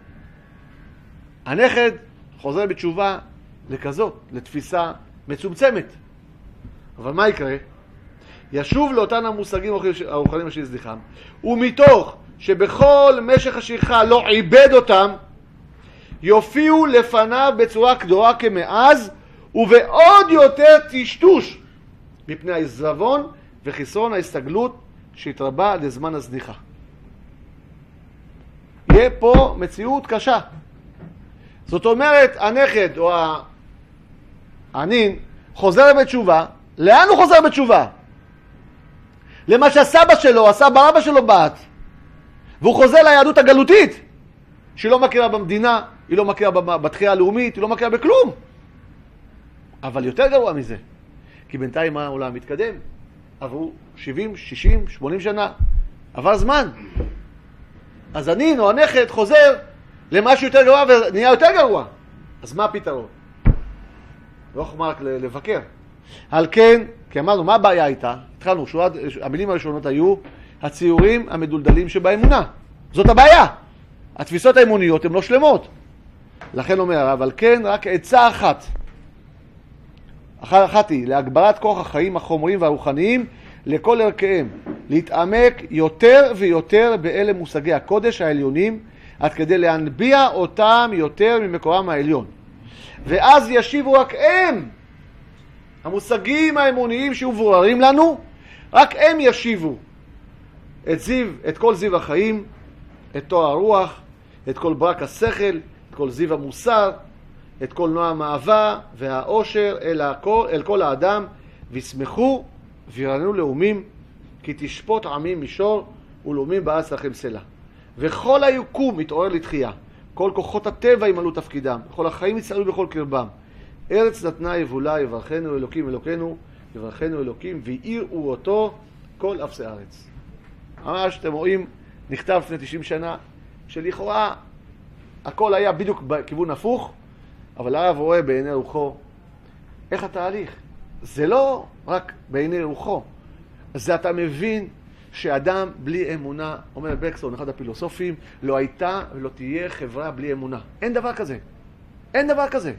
הנכד חוזר בתשובה לכזאת, לתפיסה מצומצמת. אבל מה יקרה? ישוב לאותן המושגים הרוחניים אשר הזניחם, ומתוך שבכל משך השכחה לא עיבד אותם, יופיעו לפניו בצורה קדושה כמאז, ובעוד יותר טשטוש מפני העיזבון וחיסרון ההסתגלות שהתרבה לזמן הזניחה. יהיה פה מציאות קשה. זאת אומרת, הנכד או הנין חוזר בתשובה. לאן הוא חוזר בתשובה? למה שהסבא שלו, הסבא רבא שלו בעט. והוא חוזר ליהדות הגלותית, שהיא לא מכירה במדינה, היא לא מכירה בתחייה הלאומית, היא לא מכירה בכלום. אבל יותר גרוע מזה, כי בינתיים העולם מתקדם. עברו 70, 60, 80 שנה. עבר זמן. אז הנין או הנכד חוזר למשהו יותר גרוע ונהיה יותר גרוע. אז מה הפתרון? לא חומה רק לבקר. על כן, כי אמרנו, מה הבעיה הייתה? התחלנו, המילים הראשונות היו הציורים המדולדלים שבאמונה. זאת הבעיה. התפיסות האמוניות הן לא שלמות. לכן אומר הרב, על כן רק עצה אחת היא להגברת כוח החיים החומריים והרוחניים לכל ערכיהם, להתעמק יותר ויותר באלה מושגי הקודש העליונים, עד כדי להנביע אותם יותר ממקורם העליון. ואז ישיבו רק הם, המושגים האמוניים שמבוררים לנו, רק הם ישיבו את כל זיו החיים, את תואר הרוח, את כל ברק השכל, את כל זיו המוסר, את כל נועם האהבה והאושר אל כל האדם, וישמחו וירננו לאומים, כי תשפוט עמים מישור ולאומים בארץ לכם סלע. וכל היקום מתעורר לתחייה, כל כוחות הטבע ימלאו תפקידם, כל החיים יצערו בכל קרבם. ארץ נתנה יבולה, יברכנו אלוקים אלוקינו, יברכנו אלוקים, ויראו אותו כל אפסי הארץ. ממש, אתם רואים, נכתב לפני 90 שנה, שלכאורה הכל היה בדיוק בכיוון הפוך, אבל הרב רואה בעיני רוחו איך התהליך. זה לא רק בעיני רוחו, זה אתה מבין שאדם בלי אמונה, אומר בקסטון, אחד הפילוסופים, לא הייתה ולא תהיה חברה בלי אמונה. אין דבר כזה. אין דבר כזה.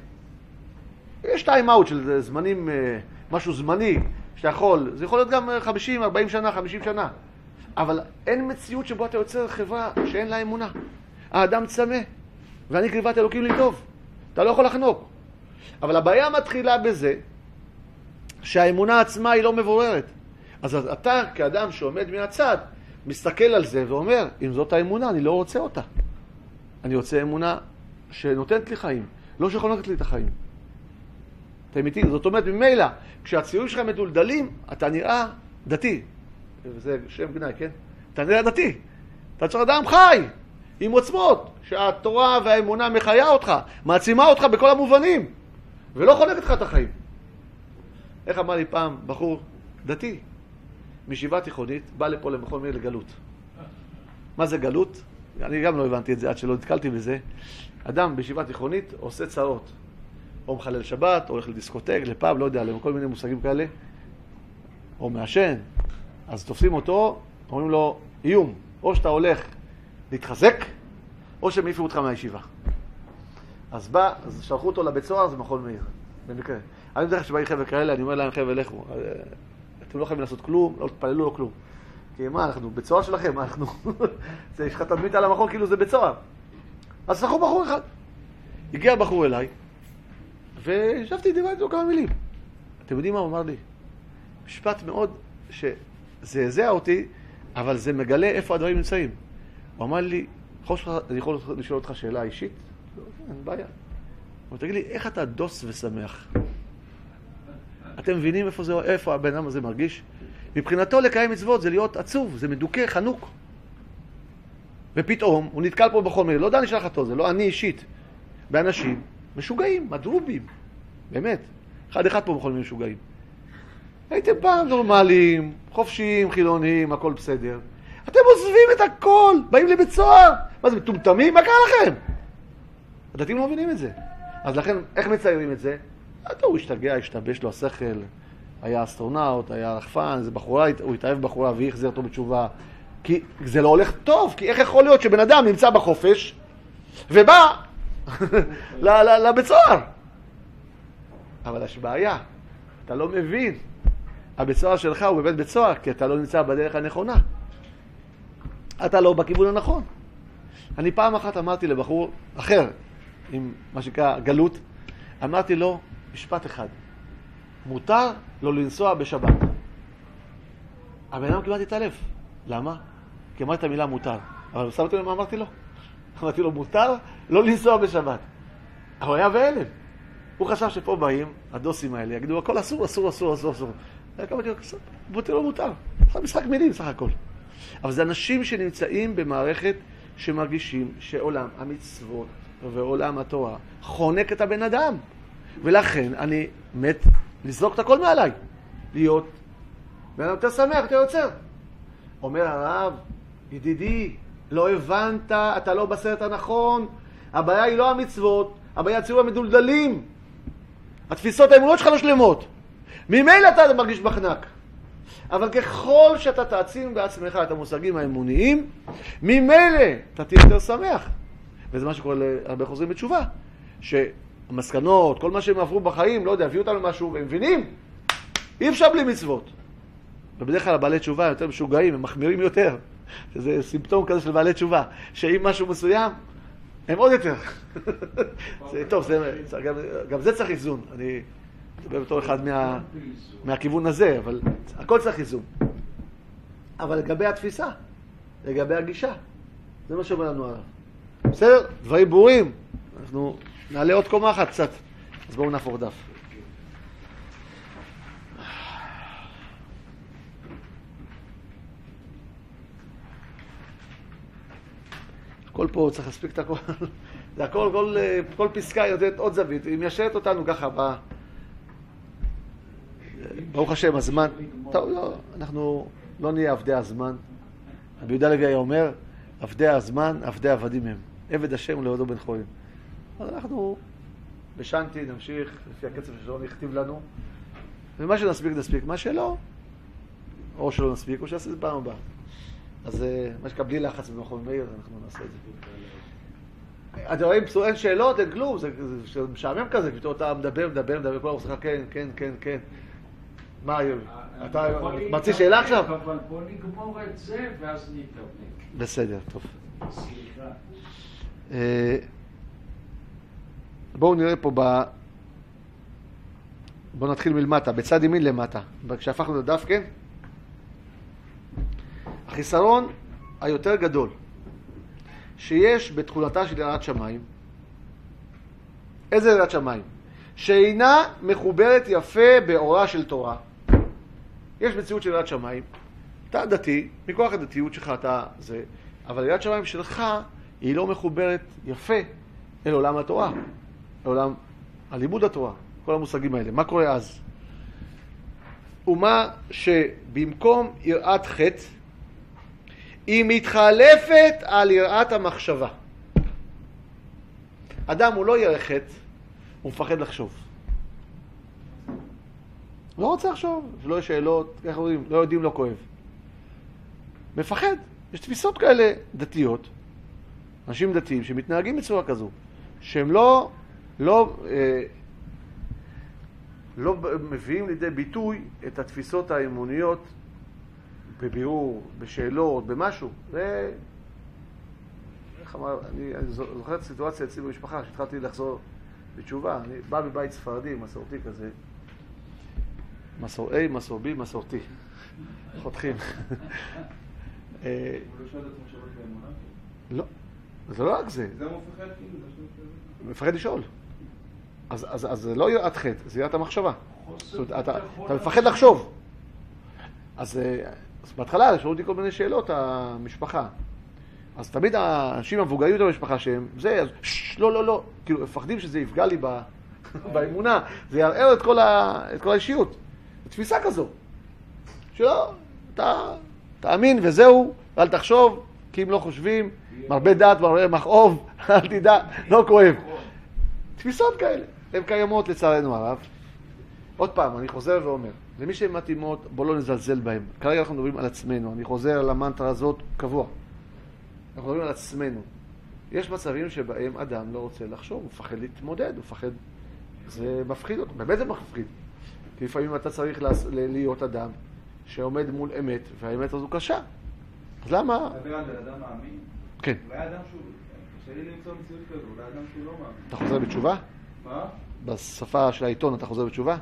יש טיים אאוט של זמנים, משהו זמני, שאתה יכול, זה יכול להיות גם 50, 40 שנה, 50 שנה. אבל אין מציאות שבו אתה יוצר חברה שאין לה אמונה. האדם צמא, ואני קריבת אלוקים לי טוב. אתה לא יכול לחנוק. אבל הבעיה מתחילה בזה, שהאמונה עצמה היא לא מבוררת. אז אתה כאדם שעומד מהצד, מסתכל על זה ואומר, אם זאת האמונה, אני לא רוצה אותה. אני רוצה אמונה שנותנת לי חיים, לא שחונקת לי את החיים. אתה אמיתי? זאת אומרת, ממילא, כשהציורים שלך מדולדלים, אתה נראה דתי. וזה שם גנאי, כן? אתה נראה דתי. אתה צריך אדם חי, עם עוצמות, שהתורה והאמונה מחיה אותך, מעצימה אותך בכל המובנים, ולא חונקת לך את החיים. איך אמר לי פעם בחור דתי, מישיבה תיכונית, בא לפה למכון מאיר לגלות. מה זה גלות? אני גם לא הבנתי את זה עד שלא נתקלתי בזה. אדם בישיבה תיכונית עושה צרות. או מחלל שבת, או הולך לדיסקוטק, לפאב, לא יודע, לכל מיני מושגים כאלה. או מעשן. אז תופסים אותו, אומרים לו, איום. או שאתה הולך להתחזק, או שהם העיפו אותך מהישיבה. אז שלחו אותו לבית סוהר, זה מכון מאיר. במקרה. אני בדרך שבאים חבר'ה כאלה, אני אומר להם חבר'ה, לכו. אתם לא חייבים לעשות כלום, לא תפללו לו כלום. כי מה, אנחנו בית סוהר שלכם, מה אנחנו? יש לך תדמית על המכון כאילו זה בית סוהר. אז שלחו בחור אחד. הגיע בחור אליי, וישבתי דיבר איתו כמה מילים. אתם יודעים מה הוא אמר לי? משפט מאוד שזעזע אותי, אבל זה מגלה איפה הדברים נמצאים. הוא אמר לי, אני יכול לשאול אותך שאלה אישית? לא, אין בעיה. אבל תגיד לי, איך אתה דוס ושמח? אתם מבינים איפה הבן אדם הזה מרגיש? מבחינתו לקיים מצוות זה להיות עצוב, זה מדוכא, חנוק. ופתאום הוא נתקל פה בחומר, לא יודע אני שלח אותו, זה לא אני אישית. באנשים משוגעים, מדרובים. באמת. אחד פה בכל מיני משוגעים. הייתם פעם נורמליים, חופשיים, חילוניים, הכל בסדר. אתם עוזבים את הכל, באים לבית סוהר. מה זה, מטומטמים? מה קרה לכם? הדתיים לא מבינים את זה. אז לכן, איך מציירים את זה? הוא השתגע, השתבש לו השכל, היה אסטרונאוט, היה רחפן, זה בחורה, הוא התאהב בחורה והחזיר אותו בתשובה. כי זה לא הולך טוב, כי איך יכול להיות שבן אדם נמצא בחופש ובא לבית סוהר? אבל יש בעיה, אתה לא מבין. הבית סוהר שלך הוא בבית בית סוהר, כי אתה לא נמצא בדרך הנכונה. אתה לא בכיוון הנכון. אני פעם אחת אמרתי לבחור אחר, עם מה שנקרא גלות, אמרתי לו משפט אחד. מותר לא לנסוע בשבת. הבן אדם קיבלתי את הלב. למה? כי אמרתי את המילה מותר. אבל שמתי לו מה אמרתי לו? אמרתי לו מותר לא לנסוע בשבת. אבל הוא היה בהלם. הוא חשב שפה באים הדוסים האלה, יגידו הכל אסור, אסור, אסור, אסור, אסור. אמרתי לו, מותר לא מותר. זה משחק מילים סך הכל. אבל זה אנשים שנמצאים במערכת שמרגישים שעולם המצוות ועולם התורה חונק את הבן אדם. ולכן אני מת לזרוק את הכל מעליי. להיות בן אדם יותר שמח, יותר יוצר. אומר הרב, ידידי, לא הבנת, אתה לא בסרט הנכון. הבעיה היא לא המצוות, הבעיה הציור המדולדלים. התפיסות האמונות שלך לא שלמות. ממילא אתה מרגיש בחנק. אבל ככל שאתה תעצים בעצמך את המושגים האמוניים, ממילא אתה תהיה יותר שמח. וזה מה שקורה להרבה חוזרים בתשובה. שהמסקנות, כל מה שהם עברו בחיים, לא יודע, הביאו אותם למשהו, והם מבינים, אי אפשר בלי מצוות. ובדרך כלל בעלי תשובה יותר משוגעים, הם מחמירים יותר. זה סימפטום כזה של בעלי תשובה, שאם משהו מסוים, הם עוד יותר. טוב, גם זה צריך איזון. אני מדבר בתור אחד מהכיוון הזה, אבל הכל צריך איזון. אבל לגבי התפיסה, לגבי הגישה. זה מה שאומר לנו עליו. בסדר? דברים ברורים. אנחנו נעלה עוד קומה אחת קצת. אז בואו נהפוך דף. הכל פה צריך להספיק את הכל. זה הכל, כל פסקה יודעת עוד זווית. היא מיישרת אותנו ככה ברוך השם, הזמן. טוב, לא, אנחנו לא נהיה עבדי הזמן. רבי יהודה הלוי היה אומר, עבדי הזמן, עבדי עבדים הם. עבד השם לעבדו בן חורין. אז אנחנו בשנתי נמשיך לפי הקצב שלא נכתיב לנו. ומה שנספיק נספיק, מה שלא, או שלא נספיק, או שעשה את זה פעם הבאה. אז מה שקבלי לחץ במכון מאיר, אנחנו נעשה את זה. אתם רואים, אין שאלות, אין כלום, זה משעמם כזה, פתאום אתה מדבר, כולם עושה כן. מה היום? אתה מציא שאלה עכשיו? אבל בוא נגמור את זה ואז נתאבק. בסדר, טוב. בואו נראה פה בואו נתחיל מלמטה, בצד ימין למטה. כשהפכנו לדף, כן? החיסרון היותר גדול שיש בתכונתה של יראת שמיים, איזה יראת שמיים? שאינה מחוברת יפה באורה של תורה. יש מציאות של יראת שמיים, אתה דתי, מכוח הדתיות שלך אתה זה, אבל יראת שמיים שלך היא לא מחוברת יפה אל עולם התורה, אל עולם הלימוד התורה, כל המושגים האלה. מה קורה אז? ומה שבמקום יראת חטא, היא מתחלפת על יראת המחשבה. אדם הוא לא ירא חטא, הוא מפחד לחשוב. לא רוצה לחשוב, שלא יש שאלות, איך אומרים, לא יודעים, לא כואב. מפחד. יש תפיסות כאלה דתיות, אנשים דתיים שמתנהגים בצורה כזו, שהם לא מביאים לידי ביטוי את התפיסות האמוניות בבירור, בשאלות, במשהו. אני זוכר את הסיטואציה אצלי במשפחה, שהתחלתי לחזור בתשובה. אני בא מבית ספרדי, מסורתי כזה. מסורבי, מסורתי. חותכים. הוא לא שואל את עצמו שאלות באמונה? לא. זה לא רק זה. זה מפחד כאילו? הוא מפחד לשאול. אז זה לא יראת חטא, זה יראת המחשבה. אתה מפחד לחשוב. אז בהתחלה שאלו אותי כל מיני שאלות, המשפחה. אז תמיד האנשים המבוגרים יותר במשפחה שהם, זה, אז לא. כאילו, מפחדים שזה יפגע לי באמונה. זה יערער את כל האישיות. זו תפיסה כזו. שלא, תאמין וזהו, ואל תחשוב, כי אם לא חושבים, מרבה דעת, מרבה מכאוב, אל תדע, לא כואב. תפיסות כאלה, הן קיימות לצערנו הרב. עוד פעם, אני חוזר ואומר, למי שהן מתאימות, בוא לא נזלזל בהן. כרגע אנחנו מדברים על עצמנו, אני חוזר על המנטרה הזאת קבוע. אנחנו מדברים על עצמנו. יש מצבים שבהם אדם לא רוצה לחשוב, הוא מפחד להתמודד, הוא מפחד, זה מפחיד אותו, באמת זה מפחיד. כי לפעמים אתה צריך להיות אדם שעומד מול אמת, והאמת הזו קשה. אז למה? אתה מדבר על אדם מאמין? כן. אולי אדם שהוא, קשה לי למצוא מציאות כזו, אולי אדם שהוא לא מאמין. אתה חוזר בתשובה? מה? בשפה של העיתון אתה חוזר בתשובה?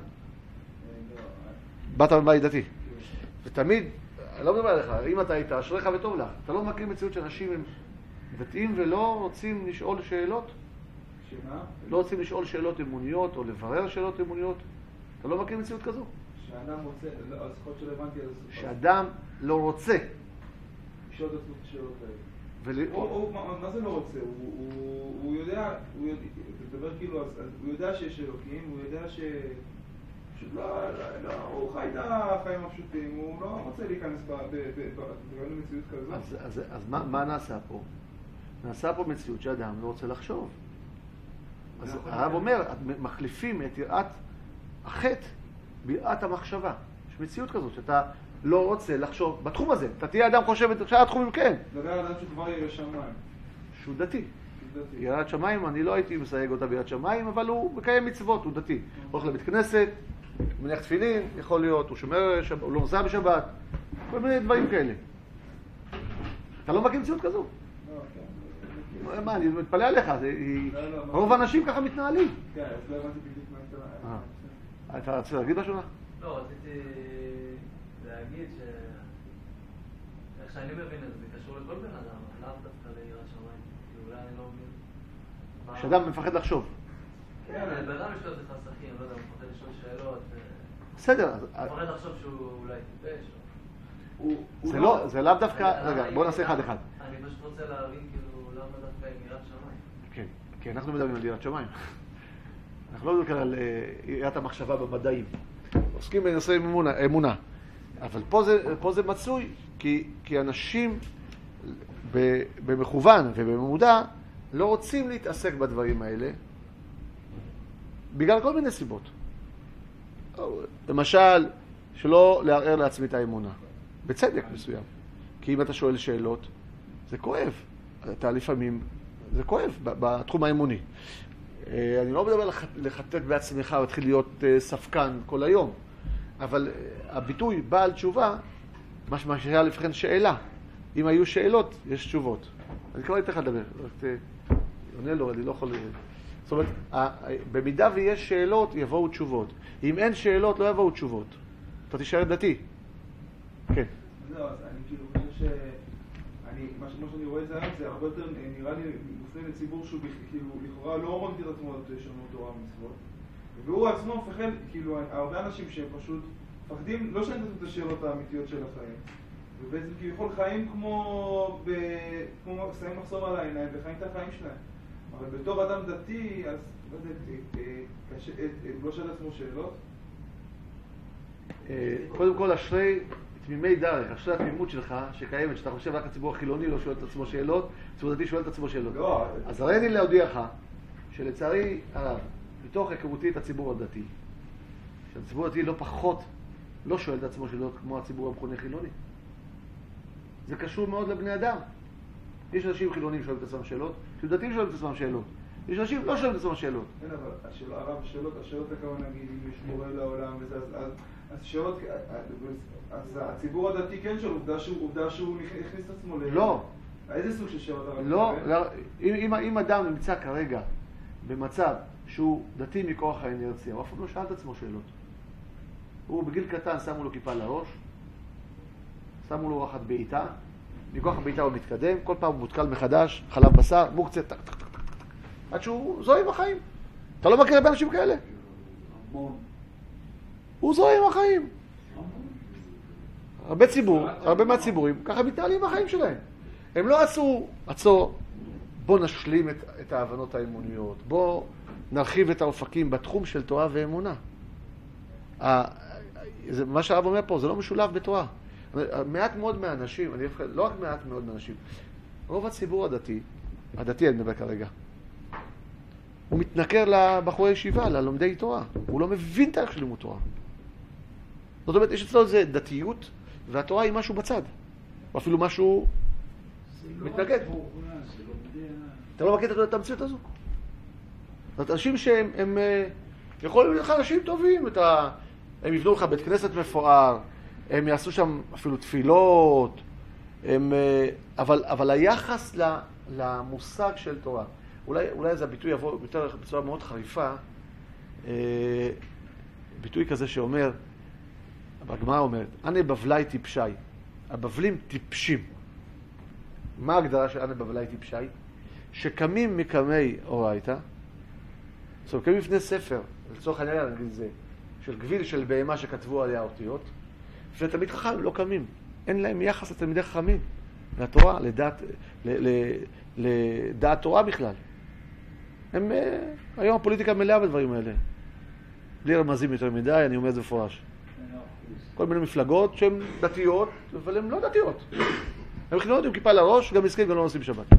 באת מבית דתי. ותמיד, אני לא מדבר עליך, אם אתה היית, אשריך וטוב לך. אתה לא מכיר מציאות שאנשים הם דתיים ולא רוצים לשאול שאלות? שמה? לא רוצים לשאול שאלות אמוניות או לברר שאלות אמוניות? אתה לא מכיר מציאות כזו? שאדם רוצה, אז יכול שלא הבנתי על זה. שאדם לא רוצה. לשאול את עצמו את השאלות האלה. מה זה לא רוצה? הוא יודע, אתה מדבר כאילו, הוא יודע שיש אלוקים, הוא יודע ש... הוא חי את החיים הפשוטים, הוא לא רוצה להיכנס במציאות כזאת. אז מה נעשה פה? נעשה פה מציאות שאדם לא רוצה לחשוב. אז הרב אומר, מחליפים את יראת החטא ביראת המחשבה. יש מציאות כזאת שאתה לא רוצה לחשוב בתחום הזה. אתה תהיה אדם חושב את שאר התחומים, כן. דבר על אדם שכבר ירא שמיים. שהוא דתי. יראת שמיים, אני לא הייתי מסייג אותה ביראת שמיים, אבל הוא מקיים מצוות, הוא דתי. הוא הולך לבית כנסת, הוא מניח תפילין, יכול להיות, הוא שומר, הוא לא נוסע בשבת, כל מיני דברים כאלה. אתה לא מכיר מציאות כזו? מה, אני מתפלא עליך, רוב האנשים ככה מתנהלים. כן, אז לא הבנתי בדיוק מה אתה... אתה רוצה להגיד משהו? לא, רציתי להגיד איך שאני מבין את זה, זה קשור לכל בן אדם, לאו דווקא ליראת שמיים, כי אולי אני לא מבין. שאדם מפחד לחשוב. כן, בן אדם יש לו איזה חסכים, לא יודע, הוא מפחד לשאול שאלות. בסדר. הוא מפחד לחשוב שהוא אולי טיפש. זה לאו דווקא, רגע, בוא נעשה אחד. אני פשוט רוצה להבין כאילו למה דווקא עם יראת שמיים. כן, כי אנחנו מדברים על יראת שמיים. אנחנו לא מדברים על יראת המחשבה במדעים. עוסקים בנושא אמונה. אבל פה זה מצוי, כי אנשים במכוון ובמודע לא רוצים להתעסק בדברים האלה בגלל כל מיני סיבות. למשל, שלא לערער לעצמי את האמונה. בצדק מסוים. כי אם אתה שואל שאלות, זה כואב. אתה לפעמים, זה כואב בתחום האמוני. אני לא מדבר לחטט בעצמך ולהתחיל להיות ספקן כל היום. אבל הביטוי בעל תשובה, מה שהיה לפני שאלה. אם היו שאלות, יש תשובות. אני כבר אתן לך לדבר. עונה לו, אני לא יכול... זאת אומרת, במידה ויש שאלות, יבואו תשובות. אם אין שאלות, לא יבואו תשובות. אתה תישאר דתי. כן. לא, אז אני כאילו חושב מה שאני רואה את זה היום, זה הרבה יותר נראה לי מופנה לציבור שהוא כאילו לכאורה לא מגדיר עצמו לשנות תורה ומצוות. והוא עצמו מפחד, כאילו הרבה אנשים שהם פשוט מפחדים, לא שאין את השאלות האמיתיות של החיים. ובעצם כביכול חיים כמו שמים מחסום על העיניים וחיים את החיים שלהם. אבל בתור אדם דתי, אז לא יודע, לא שואל עצמו שאלות. קודם כל, אשרי תמימי דרך, אשרי התמימות שלך שקיימת, שאתה חושב רק הציבור החילוני לא שואל את עצמו שאלות, הציבור דתי שואל את עצמו שאלות. אז הרי אני להודיעך שלצערי הרב, מתוך היכרותי את הציבור הדתי, שהציבור הדתי לא פחות לא שואל את עצמו שאלות כמו הציבור המכונה חילוני. זה קשור מאוד לבני אדם. יש אנשים חילונים שואלים את עצמם שאלות, דתיים שואלים את עצמם שאלות. יש אנשים לא שואלים את עצמם שאלות. כן, אבל הרב, השאלות הכוונה נגיד, אם יש מורה לעולם וזה, אז שאלות, אז הציבור הדתי כן שואל, עובדה שהוא הכניס את עצמו לא. איזה סוג של שאלות הרב? לא, אם אדם נמצא כרגע במצב שהוא דתי מכוח האינרציה, הוא אף פעם לא שאל את עצמו שאלות. הוא בגיל קטן שמו לו כיפה לראש, שמו לו רחת בעיטה, מכוח הבעיטה הוא מתקדם, כל פעם הוא מותקל מחדש, חלב בשר, מוקצה, טק, טק, טק, טק, עד שהוא זוהה עם החיים. אתה לא מכיר הרבה אנשים כאלה? הוא זוהה עם החיים. הרבה מהציבורים, ככה מתנהלים בחיים שלהם. הם לא עצור, בוא נשלים את ההבנות האמוניות, בוא נרחיב את האופקים בתחום של תורה ואמונה. מה שהרב אומר פה, זה לא משולב בתורה. מעט מאוד מהאנשים, לא רק מעט מאוד מהאנשים, רוב הציבור הדתי אני מדבר כרגע, הוא מתנכר לבחורי ישיבה, ללומדי תורה. הוא לא מבין את הערך של לימוד תורה. זאת אומרת, יש אצלו איזו דתיות, והתורה היא משהו בצד. או אפילו משהו מתנגד. אתה לא מכיר את המציאות הזו? זאת אומרת, אנשים שהם יכולים להיות לך אנשים טובים, הם יבנו לך בית כנסת מפואר, הם יעשו שם אפילו תפילות, אבל היחס למושג של תורה, אולי זה הביטוי יבוא יותר בצורה מאוד חריפה, ביטוי כזה שאומר, הגמרא אומרת, אנה בבלי טיפשי, הבבלים טיפשים. מה ההגדרה של אנה בבלי טיפשי? שקמים מקמי אורייתא, זאת אומרת, קמים לפני ספר, לצורך העניין נגיד זה, של גביל של בהמה שכתבו עליה אותיות, לפני תלמיד חכם לא קמים, אין להם יחס לתלמידי חכמים, לתורה, לדעת תורה בכלל. היום הפוליטיקה מלאה בדברים האלה. בלי רמזים יותר מדי, אני אומר את זה מפורש. כל מיני מפלגות שהן דתיות, אבל הן לא דתיות. הן חילוניות עם כיפה לראש, גם מסכים ולא נוסעים שבת.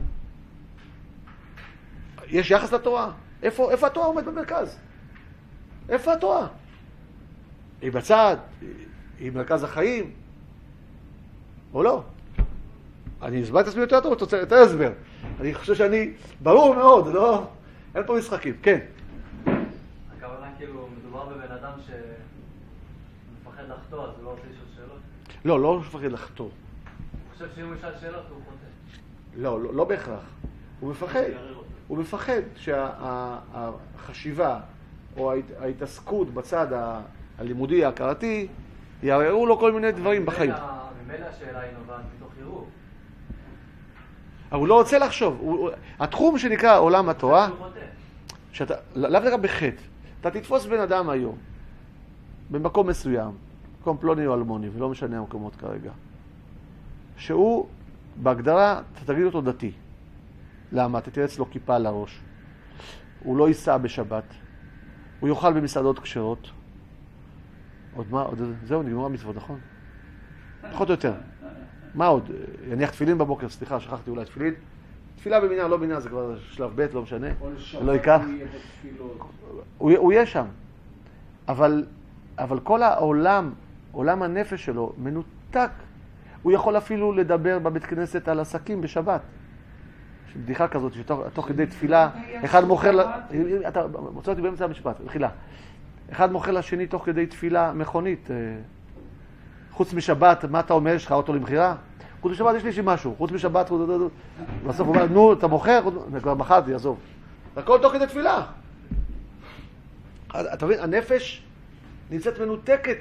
יש יחס לתורה. איפה התורה עומד במרכז? איפה התורה? היא בצד, היא מרכז החיים, או לא? אני הסברתי את עצמי יותר טוב, יותר הסבר. אני חושב שאני ברור מאוד, לא? אין פה משחקים, כן. הכוונה כאילו מדובר בבן אדם שמפחד לחטוא, אז הוא לא רוצה לשאול שאלות? לא מפחד לחטוא. הוא חושב שאם הוא ישאל שאלות הוא חוטא. לא בהכרח. הוא מפחד שהחשיבה או ההתעסקות בצד הלימודי, ההכרתי, יערערו לו כל מיני דברים בחיים. ממילא השאלה היא נובעת מתוך עירוב. אבל הוא לא רוצה לחשוב. התחום שנקרא עולם התורה, לאו דווקא בחטא, אתה תתפוס בן אדם היום, במקום מסוים, מקום פלוני או אלמוני, ולא משנה המקומות כרגע, שהוא, בהגדרה, אתה תגיד אותו דתי. למה? אתה תראה אצלו כיפה על הראש. הוא לא ייסע בשבת. הוא יאכל במסעדות כשרות. עוד מה? זהו, נגמר המצוות, נכון? פחות או יותר. מה עוד? יניח תפילין בבוקר, סליחה, שכחתי אולי תפילין. תפילה במנהר, לא במנהר, זה כבר שלב ב', לא משנה. לא ייקח. הוא יהיה שם. אבל כל העולם, עולם הנפש שלו, מנותק. הוא יכול אפילו לדבר בבית כנסת על עסקים בשבת. יש בדיחה כזאת, שתוך כדי תפילה, אחד מוכר, אתה מוצא אותי באמצע המשפט, בחילה. אחד מוכר לשני תוך כדי תפילה מכונית. חוץ משבת, מה אתה אומר? יש לך אוטו למחירה? חוץ משבת יש לי משהו. חוץ משבת, בסוף הוא אומר, נו, אתה מוכר? כבר מכרתי, עזוב. הכל תוך כדי תפילה. אתה מבין, הנפש נמצאת מנותקת.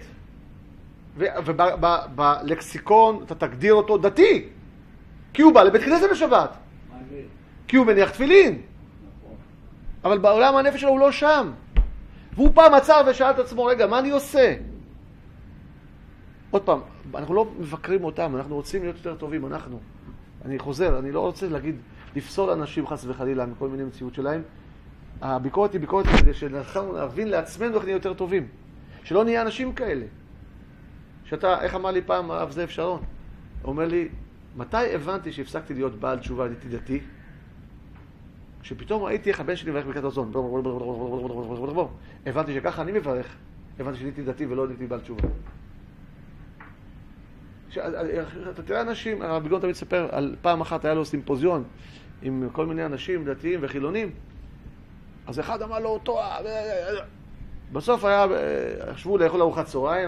ובלקסיקון אתה תגדיר אותו דתי. כי הוא בא לבית כנסת בשבת. כי הוא מניח תפילין. אבל בעולם הנפש שלו הוא לא שם. והוא פעם עצר ושאל את עצמו, רגע, מה אני עושה? עוד פעם, אנחנו לא מבקרים אותם, אנחנו רוצים להיות יותר טובים, אני חוזר, אני לא רוצה להגיד, לפסול אנשים חס וחלילה מכל מיני מציאות שלהם. הביקורת היא ביקורת כדי שאנחנו נבין לעצמנו איך נהיה יותר טובים. שלא נהיה אנשים כאלה. שאתה, איך אמר לי פעם הרב זאב שרון? הוא אומר לי, מתי הבנתי שהפסקתי להיות בעל תשובה דתי? כשפתאום ראיתי איך הבן שלי מברך ברכת המזון. הבנתי שככה אני מברך, הבנתי שהייתי דתי ולא הייתי בעל תשובה. אתה תראה אנשים, הרב ביגון תמיד מספר על פעם אחת היה לו סימפוזיון עם כל מיני אנשים דתיים וחילונים, אז אחד אמר לו אותו, בסוף היה, חשבו לאכול ארוחת צהריים,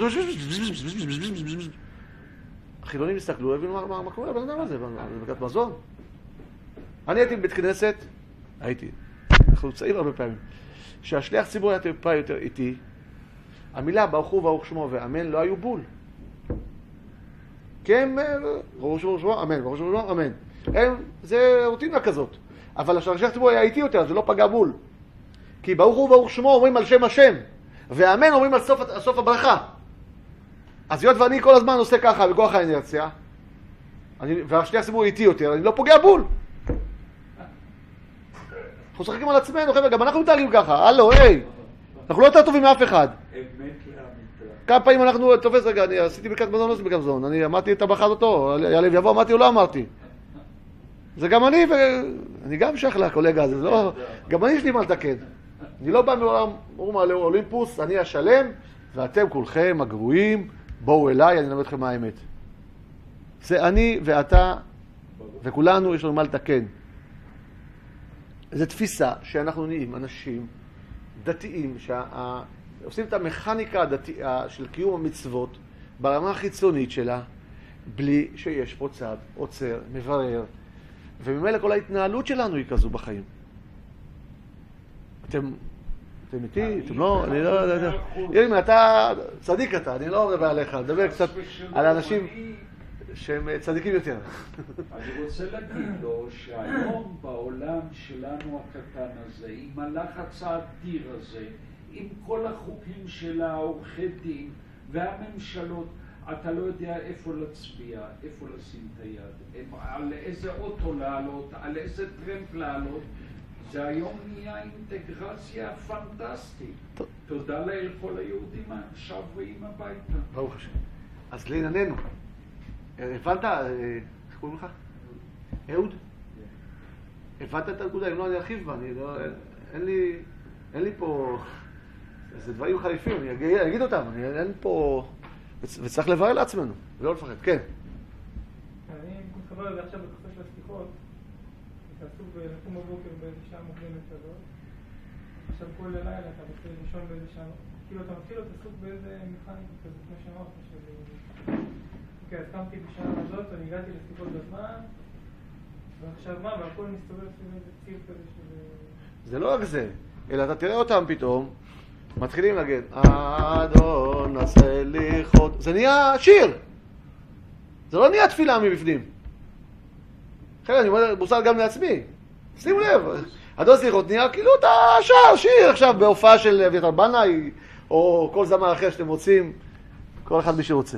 החילונים הסתכלו, הבינו מה קורה לבן אדם הזה, ברכת מזון. אני הייתי בבית כנסת, אנחנו צעים הרבה פעמים, שהשליח ציבור היה טיפה יותר איטי, המילה ברוך הוא ברוך שמו ואמן לא היו בול. כן, ברוך שמו, אמן, ברוך שמו, אמן. זה רוטינה כזאת. אבל השליח ציבור היה איטי יותר, זה לא פגע בול. כי ברוך הוא ברוך שמו אומרים על שם השם, ואמן אומרים על סוף הברכה. אז היות ואני כל הזמן עושה ככה בכוח האינרציה, והשליח ציבור איטי יותר, אני לא פוגע בול. אנחנו משחקים על עצמנו, חבר'ה, גם אנחנו מתארים ככה, הלו, היי, אנחנו לא יותר טובים מאף אחד. כמה פעמים אנחנו תופס, רגע, אני עשיתי ברכת מזון, לא עשיתי ברכת מזון, אני אמרתי את הבחד אותו, יעלה ויבוא, אמרתי או לא אמרתי. זה גם אני גם שייך לקולגה הזה, לא, גם אני יש לי מה לתקן. אני לא בא מעולם אולימפוס, אני השלם, ואתם כולכם הגרועים, בואו אליי, אני אלמד אתכם מה האמת. זה אני ואתה, וכולנו יש לנו מה לתקן. זו תפיסה שאנחנו נהיים אנשים דתיים, שעושים את המכניקה של קיום המצוות ברמה החיצונית שלה, בלי שיש פה צד, עוצר, מברר, וממילא כל ההתנהלות שלנו היא כזו בחיים. אתם איתי? אתם לא? אני לא יודע. ירין, אתה צדיק אתה, אני לא מדבר עליך, מדבר קצת על אנשים שהם צדיקים יותר. אני רוצה להגיד לו שהיום בעולם שלנו הקטן הזה, עם הלחץ האדיר הזה, עם כל החוקים של העורכי דין והממשלות, אתה לא יודע איפה להצביע, איפה לשים את היד, על איזה אוטו לעלות, על איזה טרמפ לעלות. זה היום נהיה אינטגרציה פנטסטית. תודה לאל כל היהודים שבויים הביתה. ברוך השם. אז לענייננו, הבנת, איך קוראים לך? אהוד? הבנת את הנקודה, אם לא אני ארחיב בה, אין לי פה, זה דברים חליפים, אני אגיד אותם, אין פה, וצריך לברר לעצמנו, ולא לפחד, כן. אני מתחבר לזה עכשיו בתקופה של הסליחות, שעשו לקום בבוקר באיזה שעה מוקדמת כזאת, עכשיו כל לילה אתה רוצה לישון באיזה שעה, כאילו אתה מתחיל להיות עסוק באיזה מכניקה כזאת, כמו שאמרת, אוקיי, אז קמתי בשעה הזאת, אני הגעתי לסליחות בזמן, ועכשיו מה, והכל מסתובב סביב איזה ציר כזה של... זה לא רק זה, אלא אתה תראה אותם פתאום, מתחילים להגיד, אדון עשה ליחות, זה נהיה שיר. זה לא נהיה תפילה מבפנים. אחרי אני אומר, מוסר גם לעצמי. שימו לב, הדוד סליחות נהיה כאילו אתה שר, שיר עכשיו בהופעה של אביתר בנאי, או כל זמר אחר שאתם רוצים, כל אחד מי שרוצה.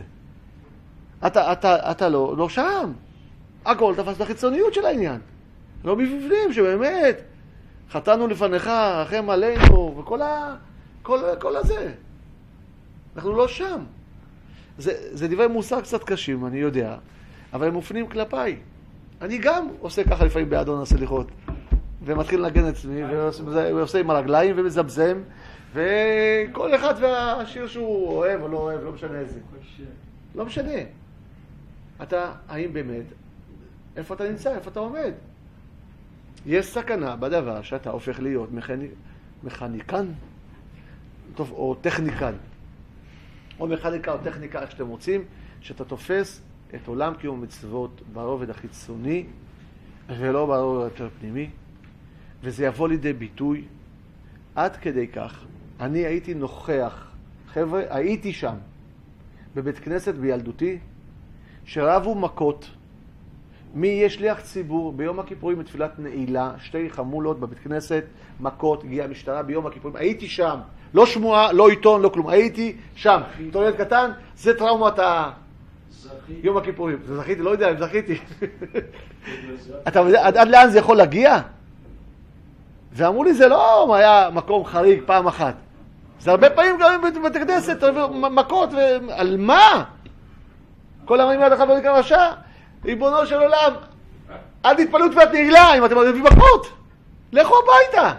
אתה לא שם. הכל תפס בחיצוניות של העניין. לא מבפנים, שבאמת חטאנו לפניך, רחם עלינו, וכל הזה. אנחנו לא שם. זה דברי מוסר קצת קשים, אני יודע, אבל הם מופנים כלפיי. אני גם עושה ככה לפעמים באדון הסליחות, ומתחיל לנגן עצמי, ועושה עם הרגליים ומזבזם, וכל אחד והשיר שהוא אוהב או לא אוהב, לא משנה איזה. לא משנה. האם באמת, איפה אתה נמצא, איפה אתה עומד? יש סכנה בדבר שאתה הופך להיות מכניקן, טוב, או טכניקן. או מכניקה או טכניקה, איך שאתם רוצים, שאתה תופס את עולם קיום המצוות ברובד החיצוני, ולא ברובד יותר פנימי, וזה יבוא לידי ביטוי עד כדי כך. אני הייתי נוכח, חבר'ה, הייתי שם, בבית כנסת בילדותי, שרבו מכות, מי יש שליח ציבור, ביום הכיפורים בתפילת נעילה, 2 חמולות בבית כנסת, מכות, הגיעה המשטרה ביום הכיפורים, הייתי שם, לא שמועה, לא עיתון, לא כלום, הייתי שם. בתור ילד קטן, זה טראומת יום הכיפורים. זה זכיתי, לא יודע אם זכיתי. אתה יודע, עד לאן זה יכול להגיע? ואמרו לי, זה לא היה מקום חריג פעם אחת. זה הרבה פעמים גם בבית הכנסת, מכות, על מה? כל אמרים יד אחד לא נקרא רשע, ריבונו של עולם, אל תתפלאו תפילת נעילה, אם אתם מביאים מכות, לכו הביתה.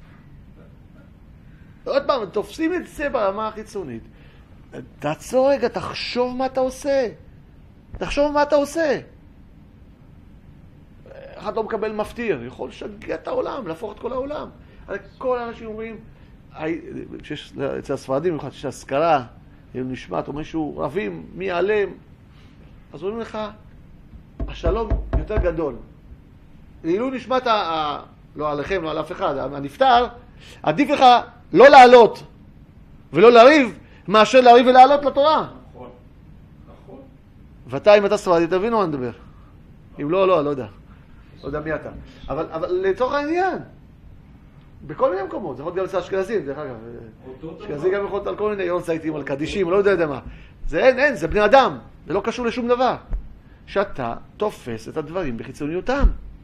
עוד פעם, תופסים את זה ברמה החיצונית. תעצור רגע, תחשוב מה אתה עושה. תחשוב מה אתה עושה. אחד לא מקבל מפתיר, יכול לשגע את העולם, להפוך את כל העולם. כל האנשים אומרים, אצל הספרדים, במיוחד שיש אזכרה, אם נשמעת או משהו, רבים, מי יעלם, אז אומרים לך, השלום יותר גדול. אילו נשמעת, לא עליכם, לא על אף אחד, הנפטר, עדיף לך לא לעלות ולא לריב, מאשר לריב ולעלות לתורה. נכון, נכון. ואתה, אם אתה ספרדי, תבינו מה נדבר. אם לא, לא יודע. לא יודע מי אתה. אבל לצורך העניין, בכל מיני מקומות, זה יכול להיות גם אצל אשכנזים, דרך אגב. אשכנזי גם יכול להיות על כל מיני יורצייטים, על קדישים, לא יודע מה. זה אין, זה בני אדם. זה לא קשור לשום דבר. שאתה תופס את הדברים בחיצוניותם.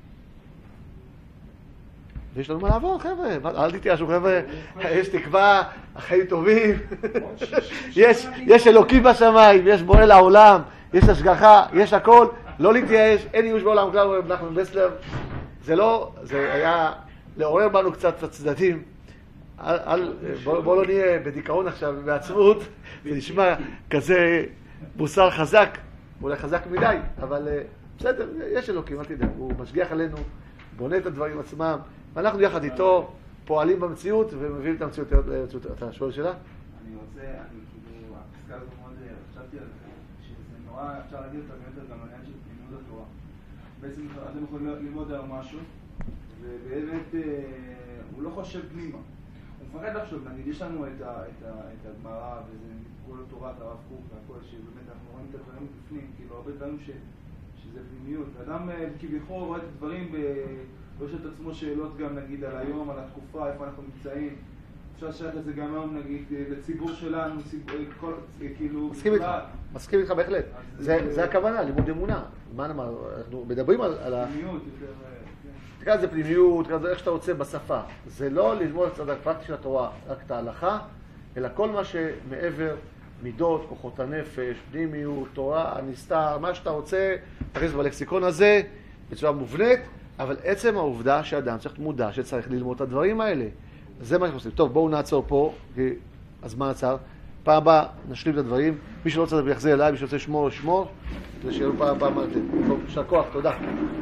ויש לנו מה לעבור, חבר'ה. אל תתייאשו, חבר'ה. יש תקווה, החיים טובים. יש אלוקים בשמיים, יש בורא לעולם, יש השגחה, יש הכל. לא להתייאש, אין ייאוש בעולם כלל, רב נחמן ברסלב. זה היה לעורר בנו קצת את הצדדים. בואו לא נהיה בדיכאון עכשיו, בעצמות. זה נשמע כזה מוסר חזק, אולי חזק מדי, אבל בסדר, יש אלוקים, אל תדע. הוא משגיח עלינו, בונה את הדברים עצמם. ואנחנו יחד איתו פועלים במציאות ומביאים את המציאות. אתה שואל שאלה? אני רוצה, כאילו, הפסקה הזו מאוד חשבתי על זה, שזה נורא, אפשר להגיד אותה באמת גם לעניין של לימוד התורה. בעצם אתם יכולים ללמוד היום משהו, ובאמת הוא לא חושב פנימה. הוא מפחד לחשוב, נגיד, יש לנו את הגמרא, וזה כל תורת הרב קוק והכל, שבאמת אנחנו רואים את הדברים בפנים, כאילו הרבה דברים שזה פנימיות. ואדם כביכול רואה את הדברים ויש את עצמו שאלות גם נגיד על היום, על התקופה, איפה אנחנו נמצאים. אפשר לשאלת את זה גם היום נגיד לציבור שלנו, כאילו... מסכים איתך בהחלט. זה הכוונה, לימוד אמונה. אנחנו מדברים על... פנימיות יותר... תקרא לזה פנימיות, תקרא לזה איך שאתה רוצה בשפה. זה לא ללמוד את הצד הפרקטי של התורה, רק את ההלכה, אלא כל מה שמעבר, מידות, כוחות הנפש, פנימיות, תורה, הנסתר, מה שאתה רוצה, תכניס בלקסיקון הזה, בצורה מובנית, אבל עצם העובדה שאדם צריך מודע שצריך ללמוד את הדברים האלה. זה מה שאנחנו עושים. טוב, בואו נעצור פה, כי הזמן עצר. פעם הבאה נשלים את הדברים. מי שלא רוצה יחזיר אליי, מי שרוצה שמור, כדי שיהיה לו פעם הבאה. טוב, יישר כוח, תודה.